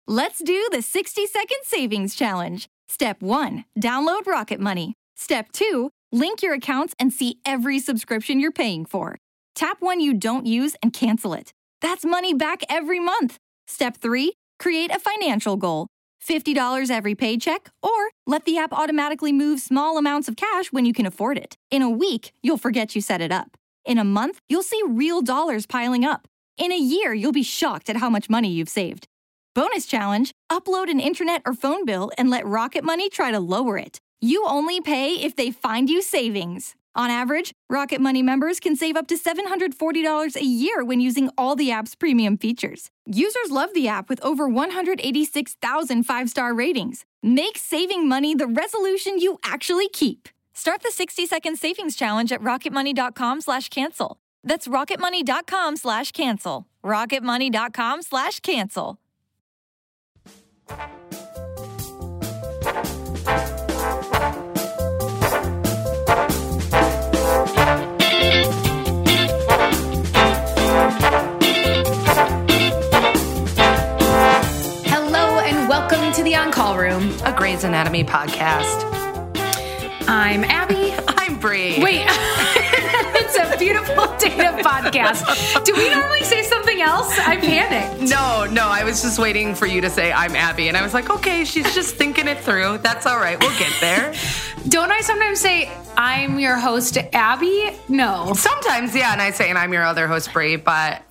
Let's do the 60-second savings challenge. Step 1, download Rocket Money. Step 2, link your accounts and see every subscription you're paying for. Tap one you don't use and cancel it. That's money back every month. Step 3, create a financial goal. $50 every paycheck, or let the app automatically move small amounts of cash when you can afford it. In a week, you'll forget you set it up. In a month, you'll see real dollars piling up. In a year, you'll be shocked at how much money you've saved. Bonus challenge, upload an internet or phone bill and let Rocket Money try to lower it. You only pay if they find you savings. On average, Rocket Money members can save up to $740 a year when using all the app's premium features. Users love the app with over 186,000 five-star ratings. Make saving money the resolution you actually keep. Start the 60-second savings challenge at rocketmoney.com/cancel. That's rocketmoney.com/cancel. rocketmoney.com/cancel. Welcome to the On Call Room, a Grey's Anatomy podcast. I'm Abby. I'm Bree. Wait, it's a beautiful data podcast. Do we normally say something else? I panicked. No, I was just waiting for you to say I'm Abby, and I was like, okay, she's just thinking it through. That's all right. We'll get there. Don't I sometimes say I'm your host, Abby? No. Sometimes, yeah, and I say, and I'm your other host, Bree, but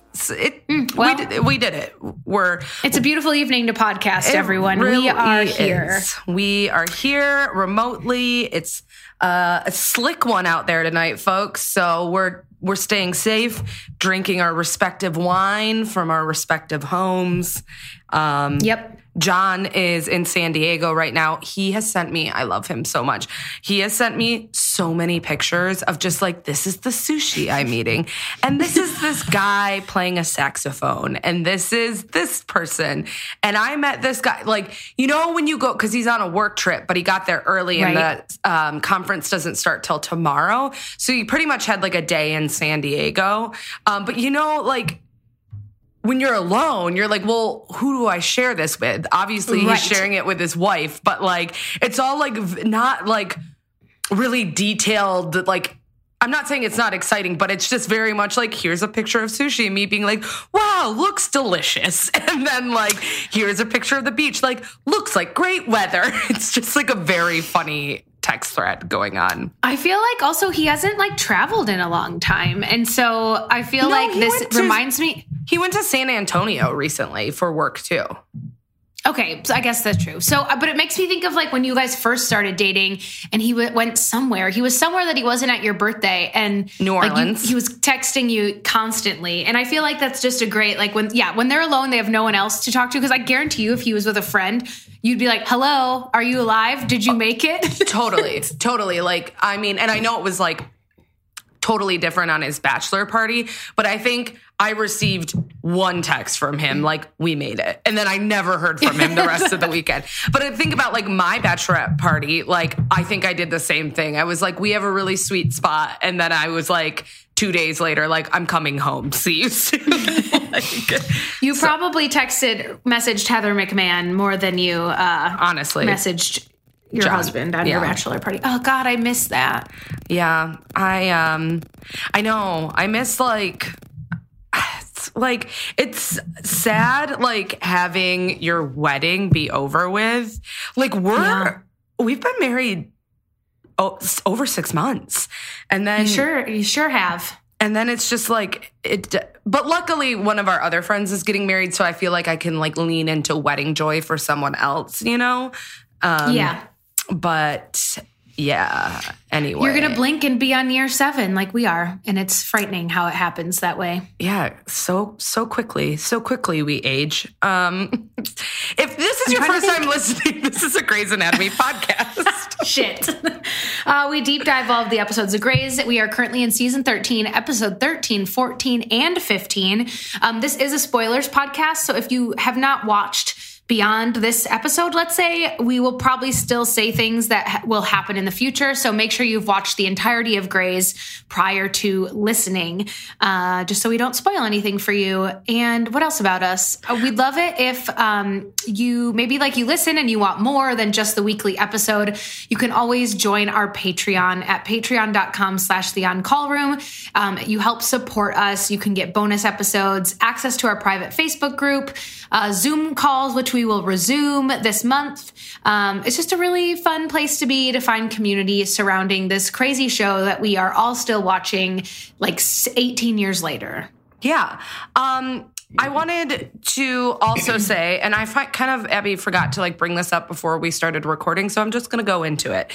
we did it. It's a beautiful evening to podcast, everyone. Really we are here. We are here remotely. It's a slick one out there tonight, folks. So we're staying safe, drinking our respective wine from our respective homes. Yep. John is in San Diego right now. He has sent me, I love him so much. He has sent me so many pictures of just like, this is the sushi I'm eating. And this is this guy playing a saxophone. And this is this person. And I met this guy, like, you know, when you go, because he's on a work trip, but he got there early and the conference doesn't start till tomorrow. So he pretty much had like a day in San Diego. But you know, like, when you're alone, you're like, well, who do I share this with? Obviously, he's sharing it with his wife, but like, it's all like not like really detailed. Like, I'm not saying it's not exciting, but it's just very much like, here's a picture of sushi and me being like, wow, looks delicious. And then like, here's a picture of the beach, like, looks like great weather. It's just like a very funny text thread going on. I feel like also he hasn't like traveled in a long time. And so I feel like this reminds me. He went to San Antonio recently for work too. Okay, so I guess that's true. So, but it makes me think of like when you guys first started dating and he went somewhere. He was somewhere that he wasn't at your birthday, and New Orleans. Like he was texting you constantly. And I feel like that's just a great, like when they're alone, they have no one else to talk to. Because I guarantee you, if he was with a friend, you'd be like, hello, are you alive? Did you make it? Totally. Like, I mean, and I know it was like totally different on his bachelor party, but I think I received one text from him, like, we made it. And then I never heard from him the rest of the weekend. But I think about like my bachelorette party, like, I think I did the same thing. I was like, we have a really sweet spot. And then I was like, 2 days later, like, I'm coming home. See you soon. You probably messaged Heather McMahon more than you honestly messaged your husband on your bachelor party. Oh God, I miss that. Yeah. I know. I miss like it's sad, like having your wedding be over with. Like we've been married over 6 months, and then you sure have. And then it's just like but luckily one of our other friends is getting married, so I feel like I can like lean into wedding joy for someone else, you know? But yeah, anyway. You're going to blink and be on year 7 like we are. And it's frightening how it happens that way. Yeah, so quickly we age. If this is your first time listening, this is a Grey's Anatomy podcast. Shit. We deep dive all of the episodes of Grey's. We are currently in season 13, episode 13, 14, and 15. This is a spoilers podcast. So if you have not watched beyond this episode, let's say, we will probably still say things that will happen in the future. So make sure you've watched the entirety of Grey's prior to listening, just so we don't spoil anything for you. And what else about us? We'd love it if you listen and you want more than just the weekly episode. You can always join our Patreon at patreon.com/theoncallroom. You help support us. You can get bonus episodes, access to our private Facebook group, Zoom calls, which we will resume this month. It's just a really fun place to be, to find community surrounding this crazy show that we are all still watching like 18 years later. Yeah. I wanted to also say, and I Abby forgot to bring this up before we started recording, so I'm just going to go into it.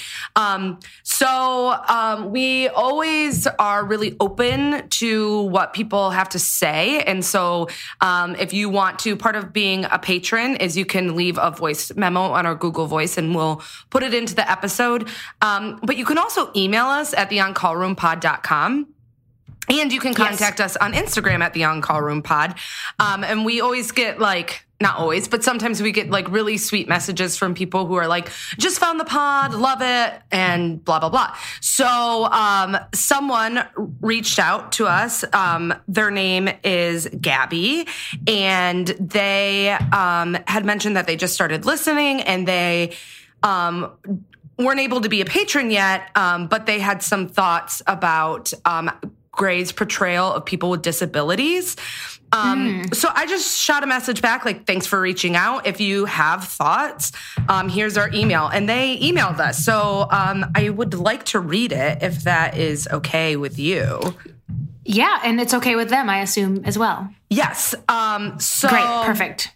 We always are really open to what people have to say. And so if you want to, part of being a patron is you can leave a voice memo on our Google Voice and we'll put it into the episode. But you can also email us at theoncallroompod.com. And you can contact us on Instagram at the On Call Room Pod. And we always get not always, but sometimes we get really sweet messages from people who are just found the pod, love it, and blah, blah, blah. So someone reached out to us. Their name is Gabby, and they had mentioned that they just started listening, and they weren't able to be a patron yet, but they had some thoughts about Grey's portrayal of people with disabilities. So I just shot a message back, thanks for reaching out. If you have thoughts, here's our email. And they emailed us. So I would like to read it if that is okay with you. Yeah, and it's okay with them, I assume, as well. Yes. Great, perfect.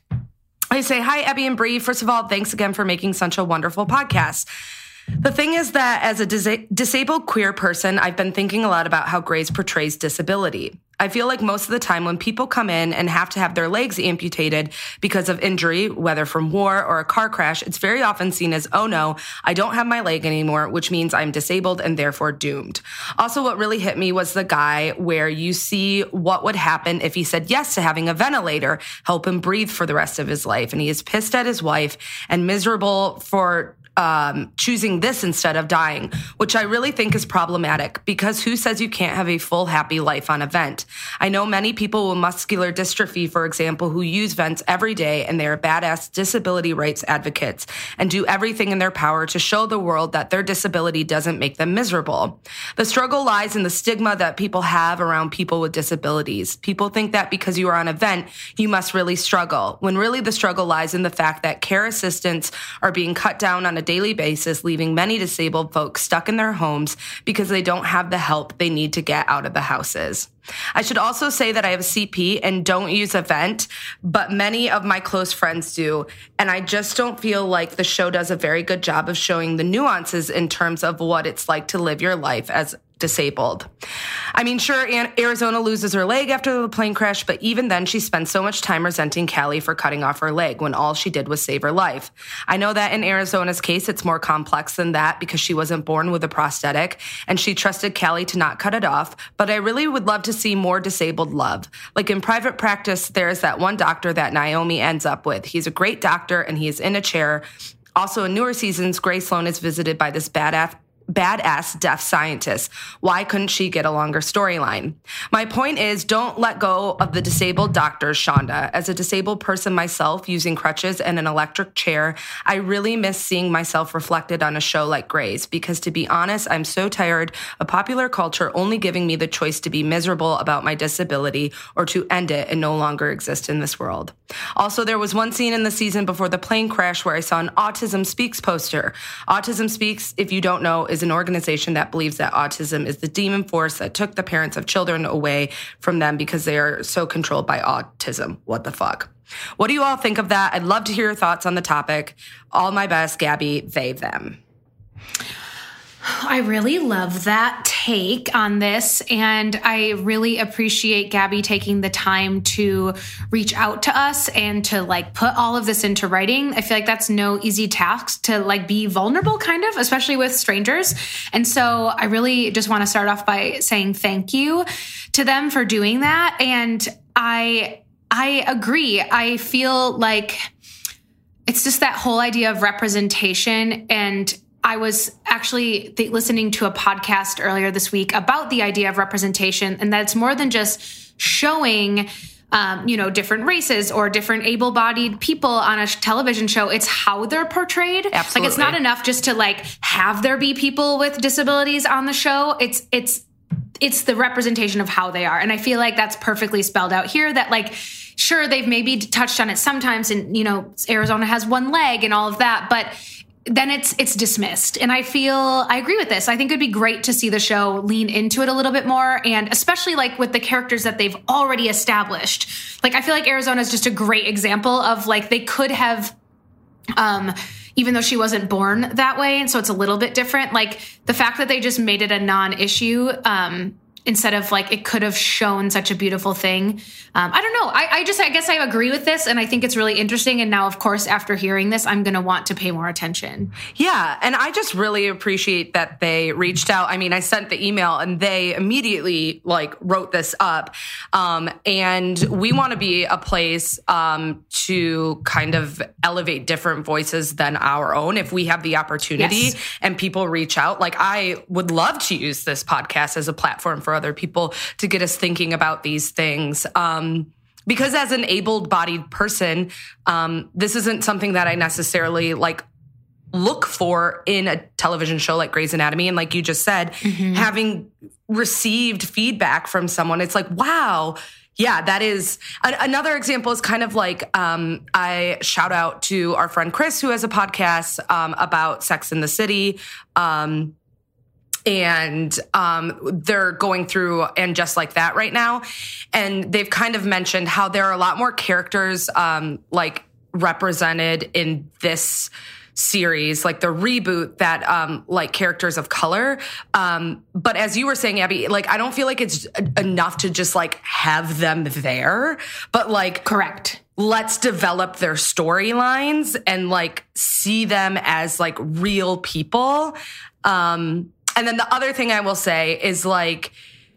I say, hi, Abby and Bree. First of all, thanks again for making such a wonderful podcast. The thing is that as a disabled queer person, I've been thinking a lot about how Grey's portrays disability. I feel like most of the time when people come in and have to have their legs amputated because of injury, whether from war or a car crash, it's very often seen as, oh no, I don't have my leg anymore, which means I'm disabled and therefore doomed. Also, what really hit me was the guy where you see what would happen if he said yes to having a ventilator help him breathe for the rest of his life. And he is pissed at his wife and miserable for choosing this instead of dying, which I really think is problematic because who says you can't have a full, happy life on a vent? I know many people with muscular dystrophy, for example, who use vents every day, and they are badass disability rights advocates and do everything in their power to show the world that their disability doesn't make them miserable. The struggle lies in the stigma that people have around people with disabilities. People think that because you are on a vent, you must really struggle, when really the struggle lies in the fact that care assistants are being cut down on a daily basis, leaving many disabled folks stuck in their homes because they don't have the help they need to get out of the houses. I should also say that I have a CP and don't use a vent, but many of my close friends do. And I just don't feel like the show does a very good job of showing the nuances in terms of what it's like to live your life as disabled. I mean, sure, Arizona loses her leg after the plane crash, but even then she spends so much time resenting Callie for cutting off her leg when all she did was save her life. I know that in Arizona's case, it's more complex than that because she wasn't born with a prosthetic and she trusted Callie to not cut it off, but I really would love to see more disabled love. Like in private practice, there's that one doctor that Naomi ends up with. He's a great doctor and he is in a chair. Also, in newer seasons, Grey Sloan is visited by this badass deaf scientist. Why couldn't she get a longer storyline? My point is, don't let go of the disabled doctors, Shonda. As a disabled person myself, using crutches and an electric chair, I really miss seeing myself reflected on a show like Grey's, because to be honest, I'm so tired of popular culture only giving me the choice to be miserable about my disability or to end it and no longer exist in this world. Also, there was one scene in the season before the plane crash where I saw an Autism Speaks poster. Autism Speaks, if you don't know, is an organization that believes that autism is the demon force that took the parents of children away from them because they are so controlled by autism. What the fuck? What do you all think of that? I'd love to hear your thoughts on the topic. All my best, Gabby, they, them. I really love that take on this, and I really appreciate Gabby taking the time to reach out to us and to put all of this into writing. I feel like that's no easy task to be vulnerable, kind of, especially with strangers. And so I really just want to start off by saying thank you to them for doing that. And I agree. I feel like it's just that whole idea of representation. And I was actually listening to a podcast earlier this week about the idea of representation, and that it's more than just showing different races or different able-bodied people on a television show. It's how they're portrayed. Absolutely. Like, it's not enough just to like have there be people with disabilities on the show. It's the representation of how they are. And I feel like that's perfectly spelled out here, that like, sure, they've maybe touched on it sometimes, and, Arizona has one leg and all of that, but then it's dismissed. And I agree with this. I think it'd be great to see the show lean into it a little bit more. And especially like with the characters that they've already established. Like, I feel like Arizona is just a great example of like, they could have, even though she wasn't born that way. And so it's a little bit different. Like, the fact that they just made it a non-issue, instead of like, it could have shown such a beautiful thing. I don't know. I guess I agree with this, and I think it's really interesting. And now, of course, after hearing this, I'm going to want to pay more attention. Yeah. And I just really appreciate that they reached out. I mean, I sent the email and they immediately like wrote this up. And we want to be a place to kind of elevate different voices than our own. If we have the opportunity and people reach out, like, I would love to use this podcast as a platform for other people to get us thinking about these things. Because as an able-bodied person, this isn't something that I necessarily like look for in a television show like Grey's Anatomy. And like you just said, having received feedback from someone, it's like, wow, yeah, that is another example is kind of like, I shout out to our friend Chris, who has a podcast about Sex and the City. And they're going through And Just Like That right now. And they've kind of mentioned how there are a lot more characters like represented in this series, like the reboot, that like characters of color. But as you were saying, Abby, like, I don't feel like it's enough to just like have them there, but like, correct. Let's develop their storylines and like see them as like real people. And then the other thing I will say is like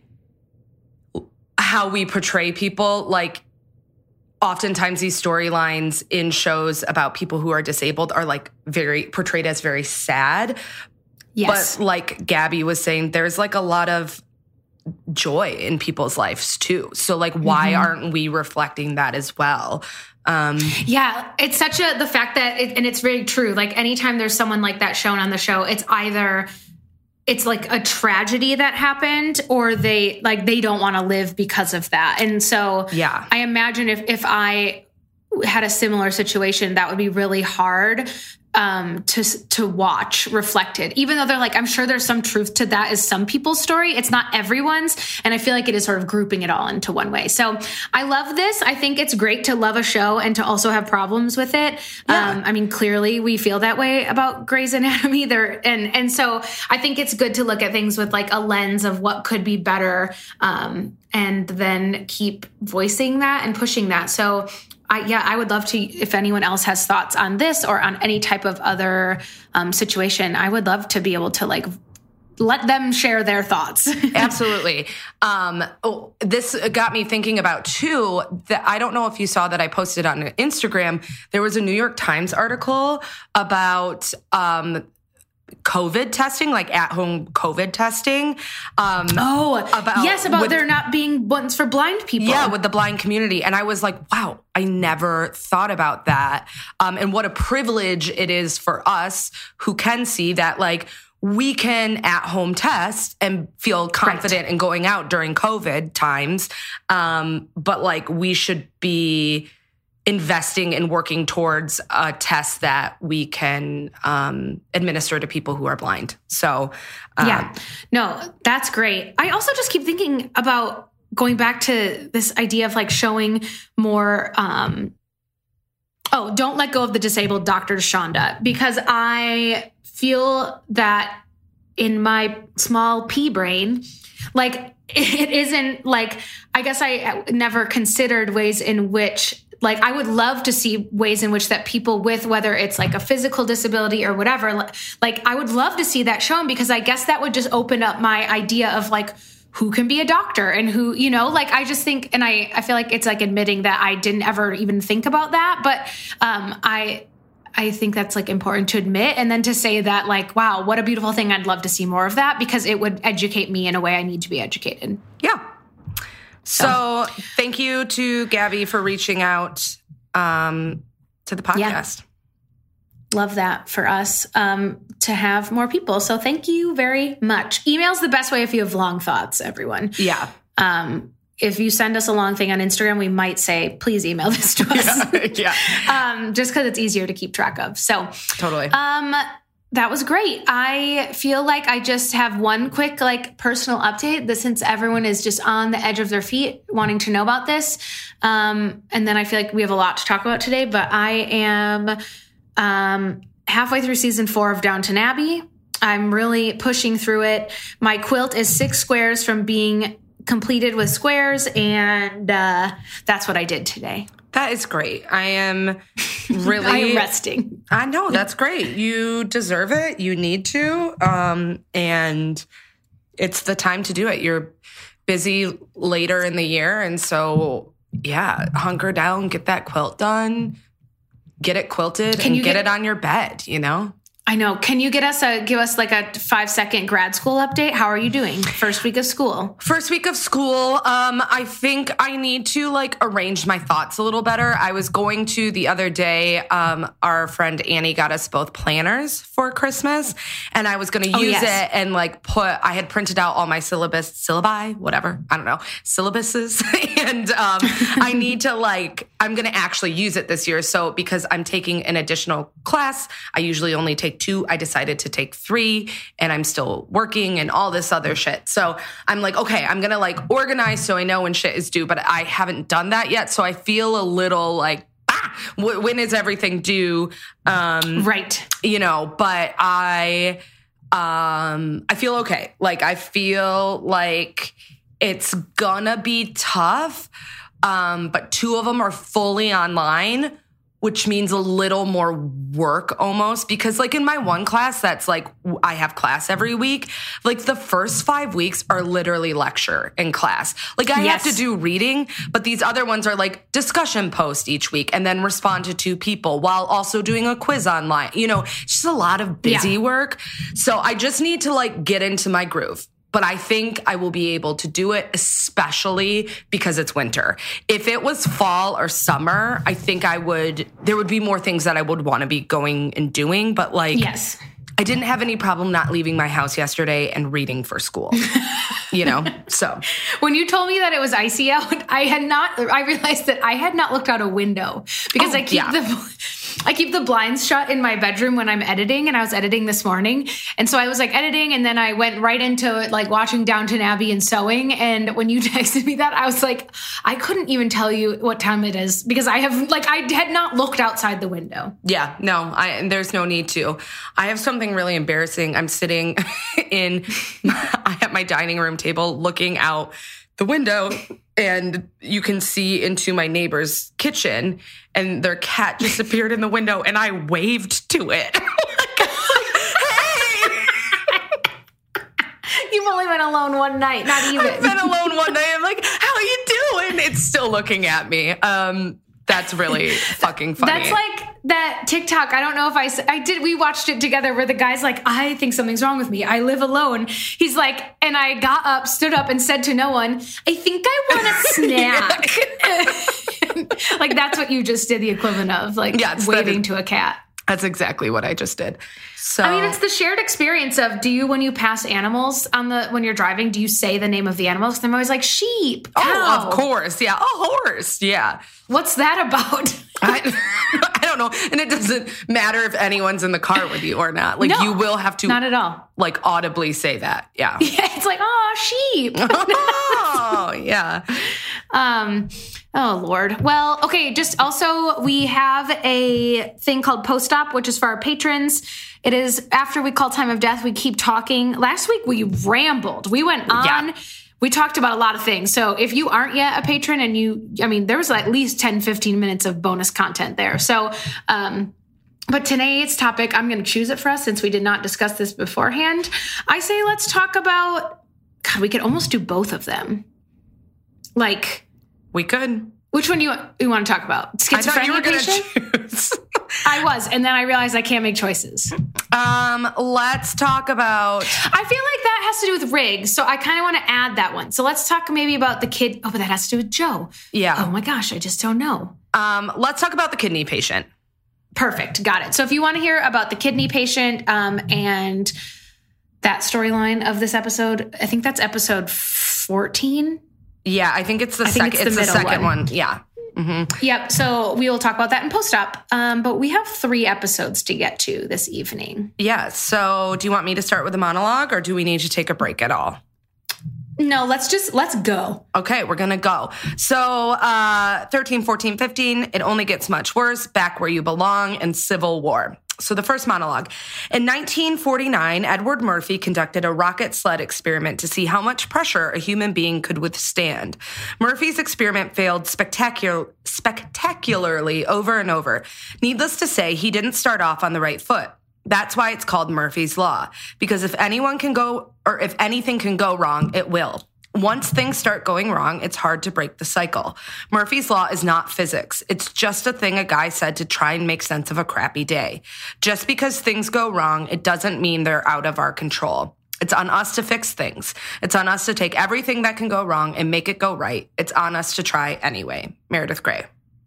how we portray people. Like, oftentimes these storylines in shows about people who are disabled are like portrayed as very sad. Yes. But like Gabby was saying, there's like a lot of joy in people's lives too. So like, why aren't we reflecting that as well? Yeah, it's such the fact that, and it's very true. Like, anytime there's someone like that shown on the show, it's either it's like a tragedy that happened, or they don't want to live because of that. And so yeah, I imagine if I had a similar situation, that would be really hard to watch reflected, even though they're like, I'm sure there's some truth to that as some people's story. It's not everyone's. And I feel like it is sort of grouping it all into one way. So I love this. I think it's great to love a show and to also have problems with it. Yeah. I mean, clearly we feel that way about Grey's Anatomy there. And so I think it's good to look at things with like a lens of what could be better, and then keep voicing that and pushing that. So I would love to, if anyone else has thoughts on this or on any type of other situation, I would love to be able to like let them share their thoughts. Absolutely. This got me thinking about too, that I don't know if you saw that I posted on Instagram. There was a New York Times article about COVID testing, like at-home COVID testing. About there not being ones for blind people. Yeah, with the blind community. And I was like, wow, I never thought about that. And what a privilege it is for us who can see that, like, we can at-home test and feel confident in going out during COVID times. But, like, we should be investing and working towards a test that we can administer to people who are blind. So, yeah, no, that's great. I also just keep thinking about going back to this idea of like showing more, don't let go of the disabled Dr. Shonda, because I feel that in my small pea brain, like it isn't like, I guess I never considered ways in which, like, I would love to see ways in which that people with, whether it's like a physical disability or whatever, like I would love to see that shown, because I guess that would just open up my idea of like, who can be a doctor and who, you know, like, I just think, and I feel like it's like admitting that I didn't ever even think about that. But I think that's like important to admit. And then to say that like, wow, what a beautiful thing. I'd love to see more of that because it would educate me in a way I need to be educated. Yeah. So thank you to Gabby for reaching out to the podcast. Yeah. Love that for us to have more people. So thank you very much. Email's the best way if you have long thoughts, everyone. Yeah. If you send us a long thing on Instagram, we might say, please email this to us. Yeah. Just because it's easier to keep track of. So totally. That was great. I feel like I just have one quick like personal update that since everyone is just on the edge of their feet wanting to know about this. And then I feel like we have a lot to talk about today, but I am halfway through season 4 of Downton Abbey. I'm really pushing through it. My quilt is 6 squares from being completed with squares, and that's what I did today. That is great. I am really... I'm resting. I know, that's great. You deserve it. You need to. And it's the time to do it. You're busy later in the year. And so, yeah, hunker down, get that quilt done, get it quilted, and get it on your bed, you know? I know. Can you give us like a 5-second grad school update? How are you doing? First week of school. I think I need to like arrange my thoughts a little better. I was going to the other day, our friend Annie got us both planners for Christmas, and I was going to use it and like I had printed out all my syllabi, whatever. I don't know, syllabuses. And I need to I'm going to actually use it this year. So because I'm taking an additional class, I usually only take 2. I decided to take 3, and I'm still working and all this other shit. So I'm like, okay, I'm going to like organize so I know when shit is due, but I haven't done that yet. So I feel a little like, when is everything due? Right. You know, but I feel okay. Like, I feel like it's gonna be tough. But 2 of them are fully online, which means a little more work almost, because like in my one class, that's like, I have class every week. Like the first 5 weeks are literally lecture in class. Like I have to do reading, but these other ones are like discussion post each week and then respond to 2 people while also doing a quiz online. You know, it's just a lot of busy work. So I just need to like get into my groove. But I think I will be able to do it, especially because it's winter. If it was fall or summer, I think there would be more things that I would want to be going and doing. But like, I didn't have any problem not leaving my house yesterday and reading for school, you know? So when you told me that it was icy out, I realized that I had not looked out a window because I keep the blinds shut in my bedroom when I'm editing, and I was editing this morning. And so I was like editing, and then I went right into it, like watching Downton Abbey and sewing. And when you texted me that, I was like, I couldn't even tell you what time it is because I had not looked outside the window. Yeah, no, there's no need to. I have something really embarrassing. I'm sitting at my dining room table looking out the window, and you can see into my neighbor's kitchen, and their cat just appeared in the window, and I waved to it. Hey! You've only been alone one night, not even. I've been alone one night. I'm like, how are you doing? It's still looking at me. That's really fucking funny. That's like that TikTok. I don't know if I did. We watched it together where the guy's like, I think something's wrong with me. I live alone. He's like, and I got up, stood up and said to no one, I think I want a snack. Like that's what you just did the equivalent of like waving to a cat. That's exactly what I just did. So I mean, it's the shared experience of when you pass animals when you're driving, do you say the name of the animals? I'm always like sheep. Cow. Oh, of course. Yeah. A horse. Yeah. What's that about? I don't know. And it doesn't matter if anyone's in the car with you or not. Like you will have to not at all. Like audibly say that. Yeah. Yeah. It's like, oh, sheep. Oh, yeah. Oh, Lord. Well, okay, just also we have a thing called Post-Op, which is for our patrons. It is after we call time of death, we keep talking. Last week we rambled. We went on. Yeah. We talked about a lot of things. So if you aren't yet a patron and there was at least 10, 15 minutes of bonus content there. So, but today's topic, I'm going to choose it for us since we did not discuss this beforehand. I say let's talk about, God, we could almost do both of them. Like... We could. Which one you want to talk about? Schizophrenia I thought you were going to choose. I was. And then I realized I can't make choices. Let's talk about... I feel like that has to do with Riggs. So I kind of want to add that one. So let's talk maybe about the kid. Oh, but that has to do with Joe. Yeah. Oh my gosh, I just don't know. Let's talk about the kidney patient. Perfect. Got it. So if you want to hear about the kidney patient and that storyline of this episode, I think that's episode 14. Yeah, I think it's the second one. Yeah. Mm-hmm. Yep. So we will talk about that in post-op. But we have 3 episodes to get to this evening. Yeah. So do you want me to start with a monologue or do we need to take a break at all? No, let's go. Okay, we're going to go. So 13, 14, 15, it only gets much worse, back where you belong, and Civil War. So the first monologue. In 1949, Edward Murphy conducted a rocket sled experiment to see how much pressure a human being could withstand. Murphy's experiment failed spectacularly over and over. Needless to say, he didn't start off on the right foot. That's why it's called Murphy's Law, because if anything can go wrong, it will. Once things start going wrong, it's hard to break the cycle. Murphy's Law is not physics. It's just a thing a guy said to try and make sense of a crappy day. Just because things go wrong, it doesn't mean they're out of our control. It's on us to fix things. It's on us to take everything that can go wrong and make it go right. It's on us to try anyway. Meredith Grey.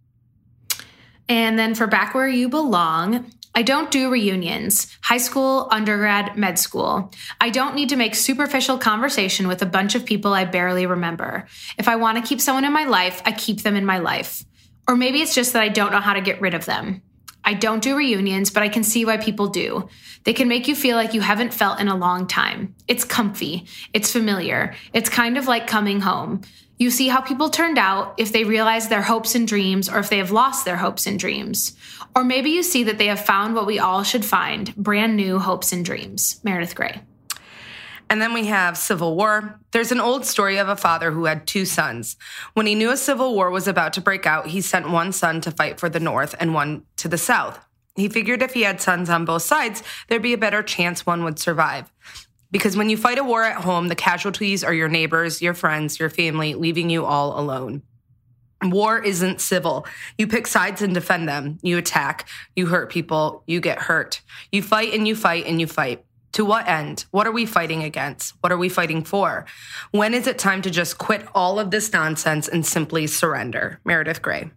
And then for Back Where You Belong, I don't do reunions, high school, undergrad, med school. I don't need to make superficial conversation with a bunch of people I barely remember. If I want to keep someone in my life, I keep them in my life. Or maybe it's just that I don't know how to get rid of them. I don't do reunions, but I can see why people do. They can make you feel like you haven't felt in a long time. It's comfy. It's familiar. It's kind of like coming home. You see how people turned out, if they realize their hopes and dreams, or if they have lost their hopes and dreams. Or maybe you see that they have found what we all should find, brand new hopes and dreams. Meredith Grey. And then we have Civil War. There's an old story of a father who had 2 sons. When he knew a civil war was about to break out, he sent one son to fight for the North and one to the South. He figured if he had sons on both sides, there'd be a better chance one would survive. Because when you fight a war at home, the casualties are your neighbors, your friends, your family, leaving you all alone. War isn't civil. You pick sides and defend them. You attack. You hurt people. You get hurt. You fight and you fight and you fight. To what end? What are we fighting against? What are we fighting for? When is it time to just quit all of this nonsense and simply surrender? Meredith Grey.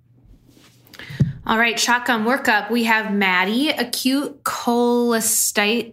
All right, shotgun workup. We have Maddie, acute cholestasis,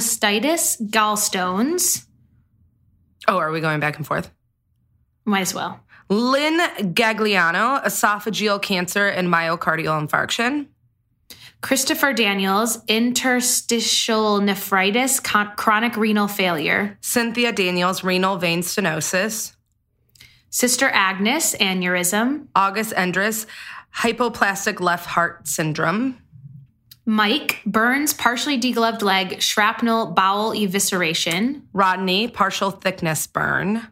gallstones. Oh, are we going back and forth? Might as well. Lynn Gagliano, esophageal cancer and myocardial infarction. Christopher Daniels, interstitial nephritis, chronic renal failure. Cynthia Daniels, renal vein stenosis. Sister Agnes, aneurysm. August Endres, hypoplastic left heart syndrome. Mike, burns, partially degloved leg, shrapnel, bowel evisceration. Rodney, partial thickness burn.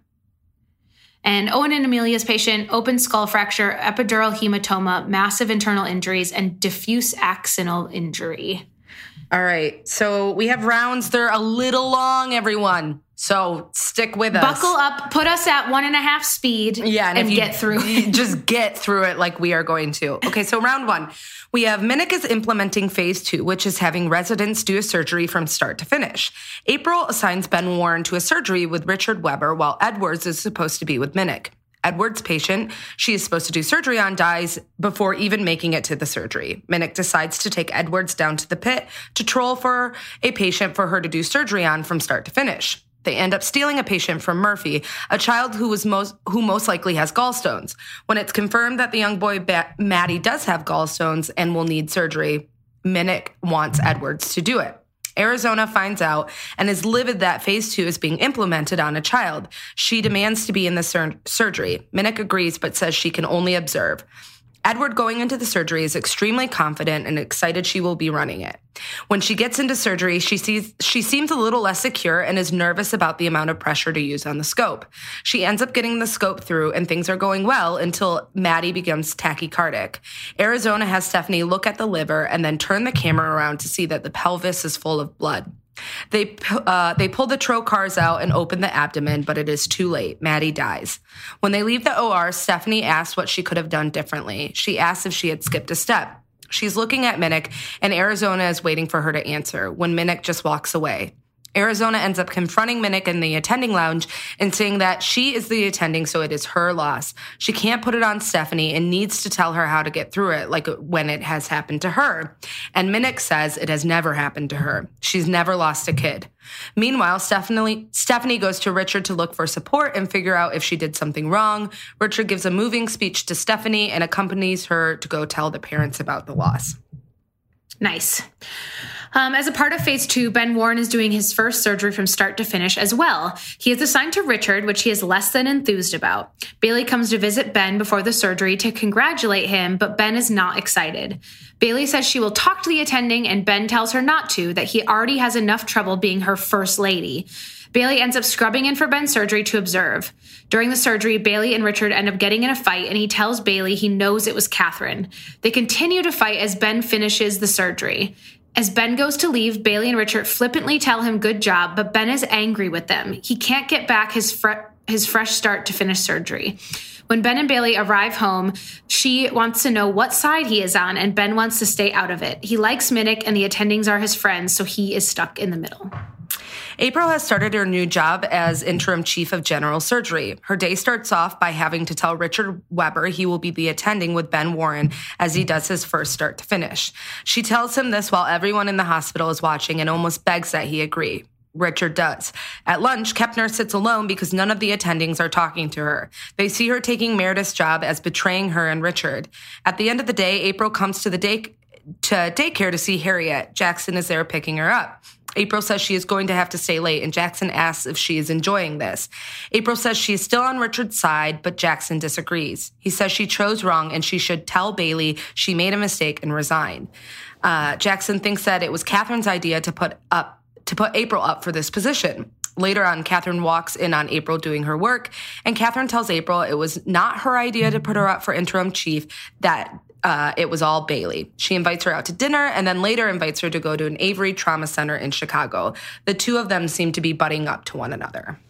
And Owen and Amelia's patient, open skull fracture, epidural hematoma, massive internal injuries, and diffuse axonal injury. All right. So we have rounds. They're a little long, everyone. So stick with us. Buckle up. Put us at 1.5 speed. Yeah, and get through it. Just get through it like we are going to. Okay, so round 1. We have Minnick is implementing phase 2, which is having residents do a surgery from start to finish. April assigns Ben Warren to a surgery with Richard Weber, while Edwards is supposed to be with Minnick. Edward's patient she is supposed to do surgery on dies before even making it to the surgery. Minnick decides to take Edwards down to the pit to troll for a patient for her to do surgery on from start to finish. They end up stealing a patient from Murphy, a child who most likely has gallstones. When it's confirmed that the young boy Maddie does have gallstones and will need surgery, Minnick wants Edwards to do it. Arizona finds out and is livid that phase 2 is being implemented on a child. She demands to be in the surgery. Minnick agrees but says she can only observe. Edward, going into the surgery, is extremely confident and excited she will be running it. When she gets into surgery, she seems a little less secure and is nervous about the amount of pressure to use on the scope. She ends up getting the scope through and things are going well until Maddie becomes tachycardic. Arizona has Stephanie look at the liver and then turn the camera around to see that the pelvis is full of blood. They pull the trocars out and open the abdomen, but it is too late. Maddie dies. When they leave the OR, Stephanie asks what she could have done differently. She asks if she had skipped a step. She's looking at Minnick, and Arizona is waiting for her to answer when Minnick just walks away. Arizona ends up confronting Minnick in the attending lounge and saying that she is the attending, so it is her loss. She can't put it on Stephanie and needs to tell her how to get through it, like when it has happened to her. And Minnick says it has never happened to her. She's never lost a kid. Meanwhile, Stephanie goes to Richard to look for support and figure out if she did something wrong. Richard gives a moving speech to Stephanie and accompanies her to go tell the parents about the loss. Nice. As a part of phase 2, Ben Warren is doing his first surgery from start to finish as well. He is assigned to Richard, which he is less than enthused about. Bailey comes to visit Ben before the surgery to congratulate him, but Ben is not excited. Bailey says she will talk to the attending, and Ben tells her not to, that he already has enough trouble being her first lady. Bailey ends up scrubbing in for Ben's surgery to observe. During the surgery, Bailey and Richard end up getting in a fight, and he tells Bailey he knows it was Catherine. They continue to fight as Ben finishes the surgery. As Ben goes to leave, Bailey and Richard flippantly tell him good job, but Ben is angry with them. He can't get back his fresh start to finish surgery. When Ben and Bailey arrive home, she wants to know what side he is on, and Ben wants to stay out of it. He likes Minnick, and the attendings are his friends, so he is stuck in the middle. April has started her new job as interim chief of general surgery. Her day starts off by having to tell Richard Weber he will be the attending with Ben Warren as he does his first start to finish. She tells him this while everyone in the hospital is watching and almost begs that he agree. Richard does. At lunch, Kepner sits alone because none of the attendings are talking to her. They see her taking Meredith's job as betraying her and Richard. At the end of the day, April comes to the daycare to see Harriet. Jackson is there picking her up. April says she is going to have to stay late, and Jackson asks if she is enjoying this. April says she is still on Richard's side, but Jackson disagrees. He says she chose wrong and she should tell Bailey she made a mistake and resign. Jackson thinks that it was Catherine's idea to put April up for this position. Later on, Catherine walks in on April doing her work, and Catherine tells April it was not her idea to put her up for interim chief, that it was all Bailey. She invites her out to dinner and then later invites her to go to an Avery Trauma Center in Chicago. The two of them seem to be butting up to one another.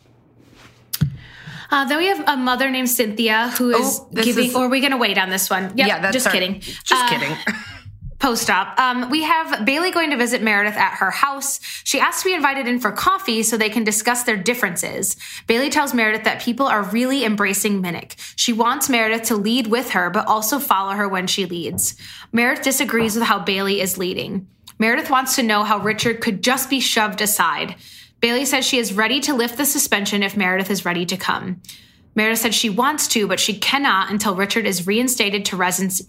Then we have a mother named Cynthia who is giving... Or are we going to wait on this one? Yep, yeah, that's kidding. Just kidding. Post-op. We have Bailey going to visit Meredith at her house. She asks to be invited in for coffee so they can discuss their differences. Bailey tells Meredith that people are really embracing Minnick. She wants Meredith to lead with her, but also follow her when she leads. Meredith disagrees with how Bailey is leading. Meredith wants to know how Richard could just be shoved aside. Bailey says she is ready to lift the suspension if Meredith is ready to come. Meredith said she wants to, but she cannot until Richard is reinstated to residency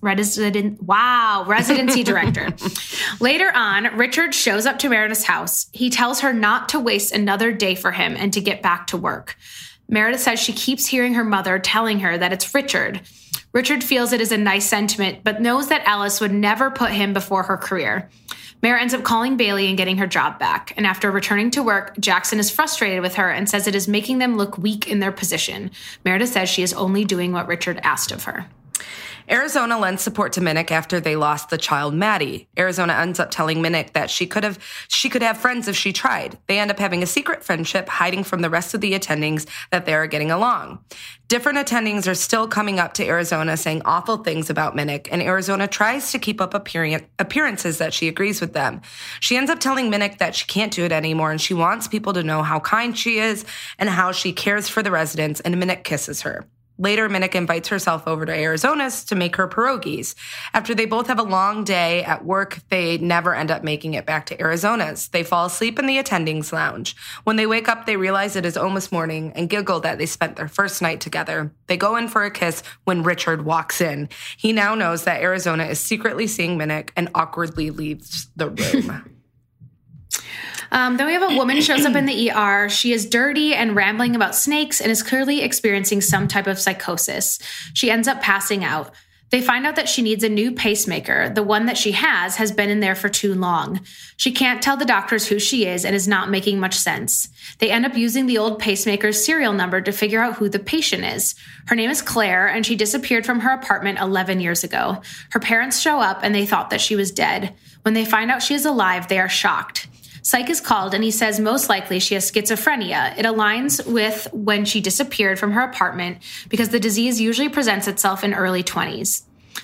director. Later on, Richard shows up to Meredith's house. He tells her not to waste another day for him and to get back to work. Meredith says she keeps hearing her mother telling her that it's Richard. Richard feels it is a nice sentiment, but knows that Alice would never put him before her career. Mare ends up calling Bailey and getting her job back. And after returning to work, Jackson is frustrated with her and says it is making them look weak in their position. Meredith says she is only doing what Richard asked of her. Arizona lends support to Minnick after they lost the child Maddie. Arizona ends up telling Minnick that she could have friends if she tried. They end up having a secret friendship, hiding from the rest of the attendings that they are getting along. Different attendings are still coming up to Arizona saying awful things about Minnick, and Arizona tries to keep up appearances that she agrees with them. She ends up telling Minnick that she can't do it anymore, and she wants people to know how kind she is and how she cares for the residents, and Minnick kisses her. Later, Minnick invites herself over to Arizona's to make her pierogies. After they both have a long day at work, they never end up making it back to Arizona's. They fall asleep in the attendings lounge. When they wake up, they realize it is almost morning and giggle that they spent their first night together. They go in for a kiss when Richard walks in. He now knows that Arizona is secretly seeing Minnick and awkwardly leaves the room. Then we have a woman shows up in the ER. She is dirty and rambling about snakes and is clearly experiencing some type of psychosis. She ends up passing out. They find out that she needs a new pacemaker. The one that she has been in there for too long. She can't tell the doctors who she is and is not making much sense. They end up using the old pacemaker's serial number to figure out who the patient is. Her name is Claire, and she disappeared from her apartment 11 years ago. Her parents show up, and they thought that she was dead. When they find out she is alive, they are shocked. Psych is called, and he says most likely she has schizophrenia. It aligns with when she disappeared from her apartment because the disease usually presents itself in early 20s.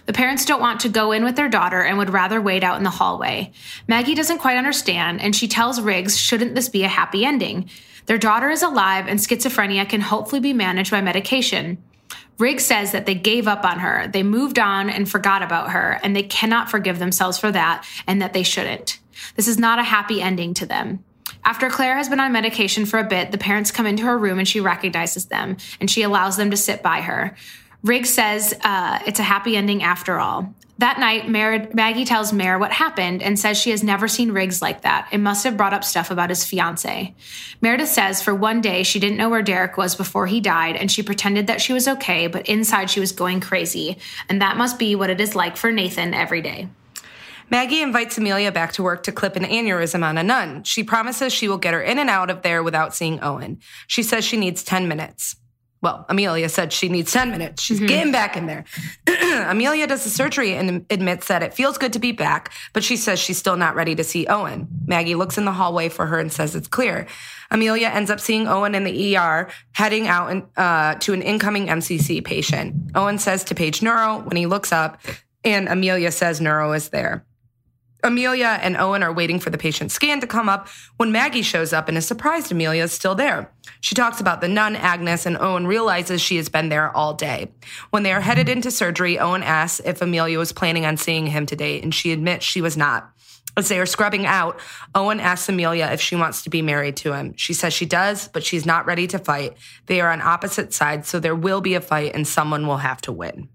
The parents don't want to go in with their daughter and would rather wait out in the hallway. Maggie doesn't quite understand, and she tells Riggs, shouldn't this be a happy ending? Their daughter is alive, and schizophrenia can hopefully be managed by medication. Riggs says that they gave up on her, they moved on and forgot about her, and they cannot forgive themselves for that, and that they shouldn't. This is not a happy ending to them. After Claire has been on medication for a bit, the parents come into her room and she recognizes them, and she allows them to sit by her. Riggs says it's a happy ending after all. That night, Maggie tells Mare what happened and says she has never seen Riggs like that. It must have brought up stuff about his fiancée. Meredith says for one day she didn't know where Derek was before he died, and she pretended that she was okay, but inside she was going crazy. And that must be what it is like for Nathan every day. Maggie invites Amelia back to work to clip an aneurysm on a nun. She promises she will get her in and out of there without seeing Owen. She says she needs 10 minutes. Well, Amelia said she needs 10 minutes. She's getting back in there. Amelia does the surgery and admits that it feels good to be back, but she says she's still not ready to see Owen. Maggie looks in the hallway for her and says it's clear. Amelia ends up seeing Owen in the ER, heading out to an incoming MCC patient. Owen says to page neuro when he looks up, and Amelia says neuro is there. Amelia and Owen are waiting for the patient's scan to come up when Maggie shows up and is surprised Amelia is still there. She talks about the nun, Agnes, and Owen realizes she has been there all day. When they are headed into surgery, Owen asks if Amelia was planning on seeing him today, and she admits she was not. As they are scrubbing out, Owen asks Amelia if she wants to be married to him. She says she does, but she's not ready to fight. They are on opposite sides, so there will be a fight and someone will have to win.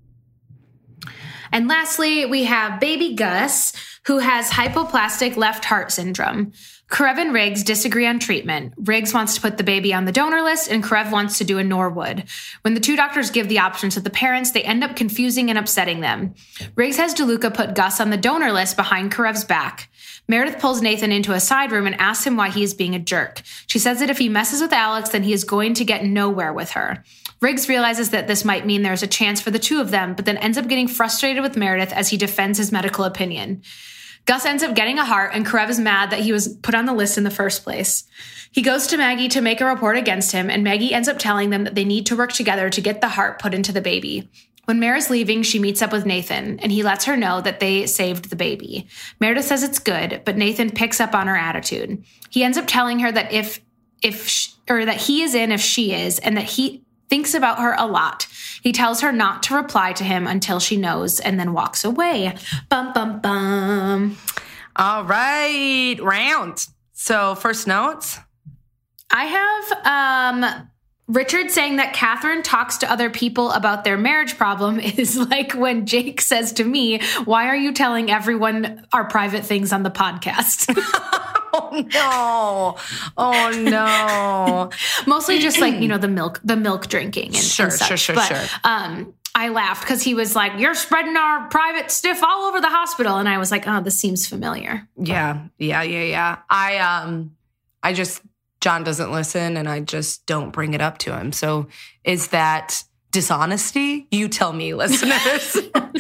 And lastly, we have baby Gus, who has hypoplastic left heart syndrome. Karev and Riggs disagree on treatment. Riggs wants to put the baby on the donor list, and Karev wants to do a Norwood. When the two doctors give the option to the parents, they end up confusing and upsetting them. Riggs has DeLuca put Gus on the donor list behind Karev's back. Meredith pulls Nathan into a side room and asks him why he is being a jerk. She says that if he messes with Alex, then he is going to get nowhere with her. Riggs realizes that this might mean there's a chance for the two of them, but then ends up getting frustrated with Meredith as he defends his medical opinion. Gus ends up getting a heart, and Karev is mad that he was put on the list in the first place. He goes to Maggie to make a report against him, and Maggie ends up telling them that they need to work together to get the heart put into the baby. When Mare is leaving, she meets up with Nathan, and he lets her know that they saved the baby. Meredith says it's good, but Nathan picks up on her attitude. He ends up telling her that that he is in if she is, and that he thinks about her a lot. He tells her not to reply to him until she knows, and then walks away. Bum, bum, bum. All right, round. So first notes. I have Richard saying that Catherine talks to other people about their marriage problem is like when Jake says to me, why are you telling everyone our private things on the podcast? Oh no. Mostly just like, the milk drinking and such. Sure. I laughed because he was like, you're spreading our private stuff all over the hospital. And I was like, oh, this seems familiar. Yeah. John doesn't listen and I just don't bring it up to him. So is that dishonesty? You tell me, listeners.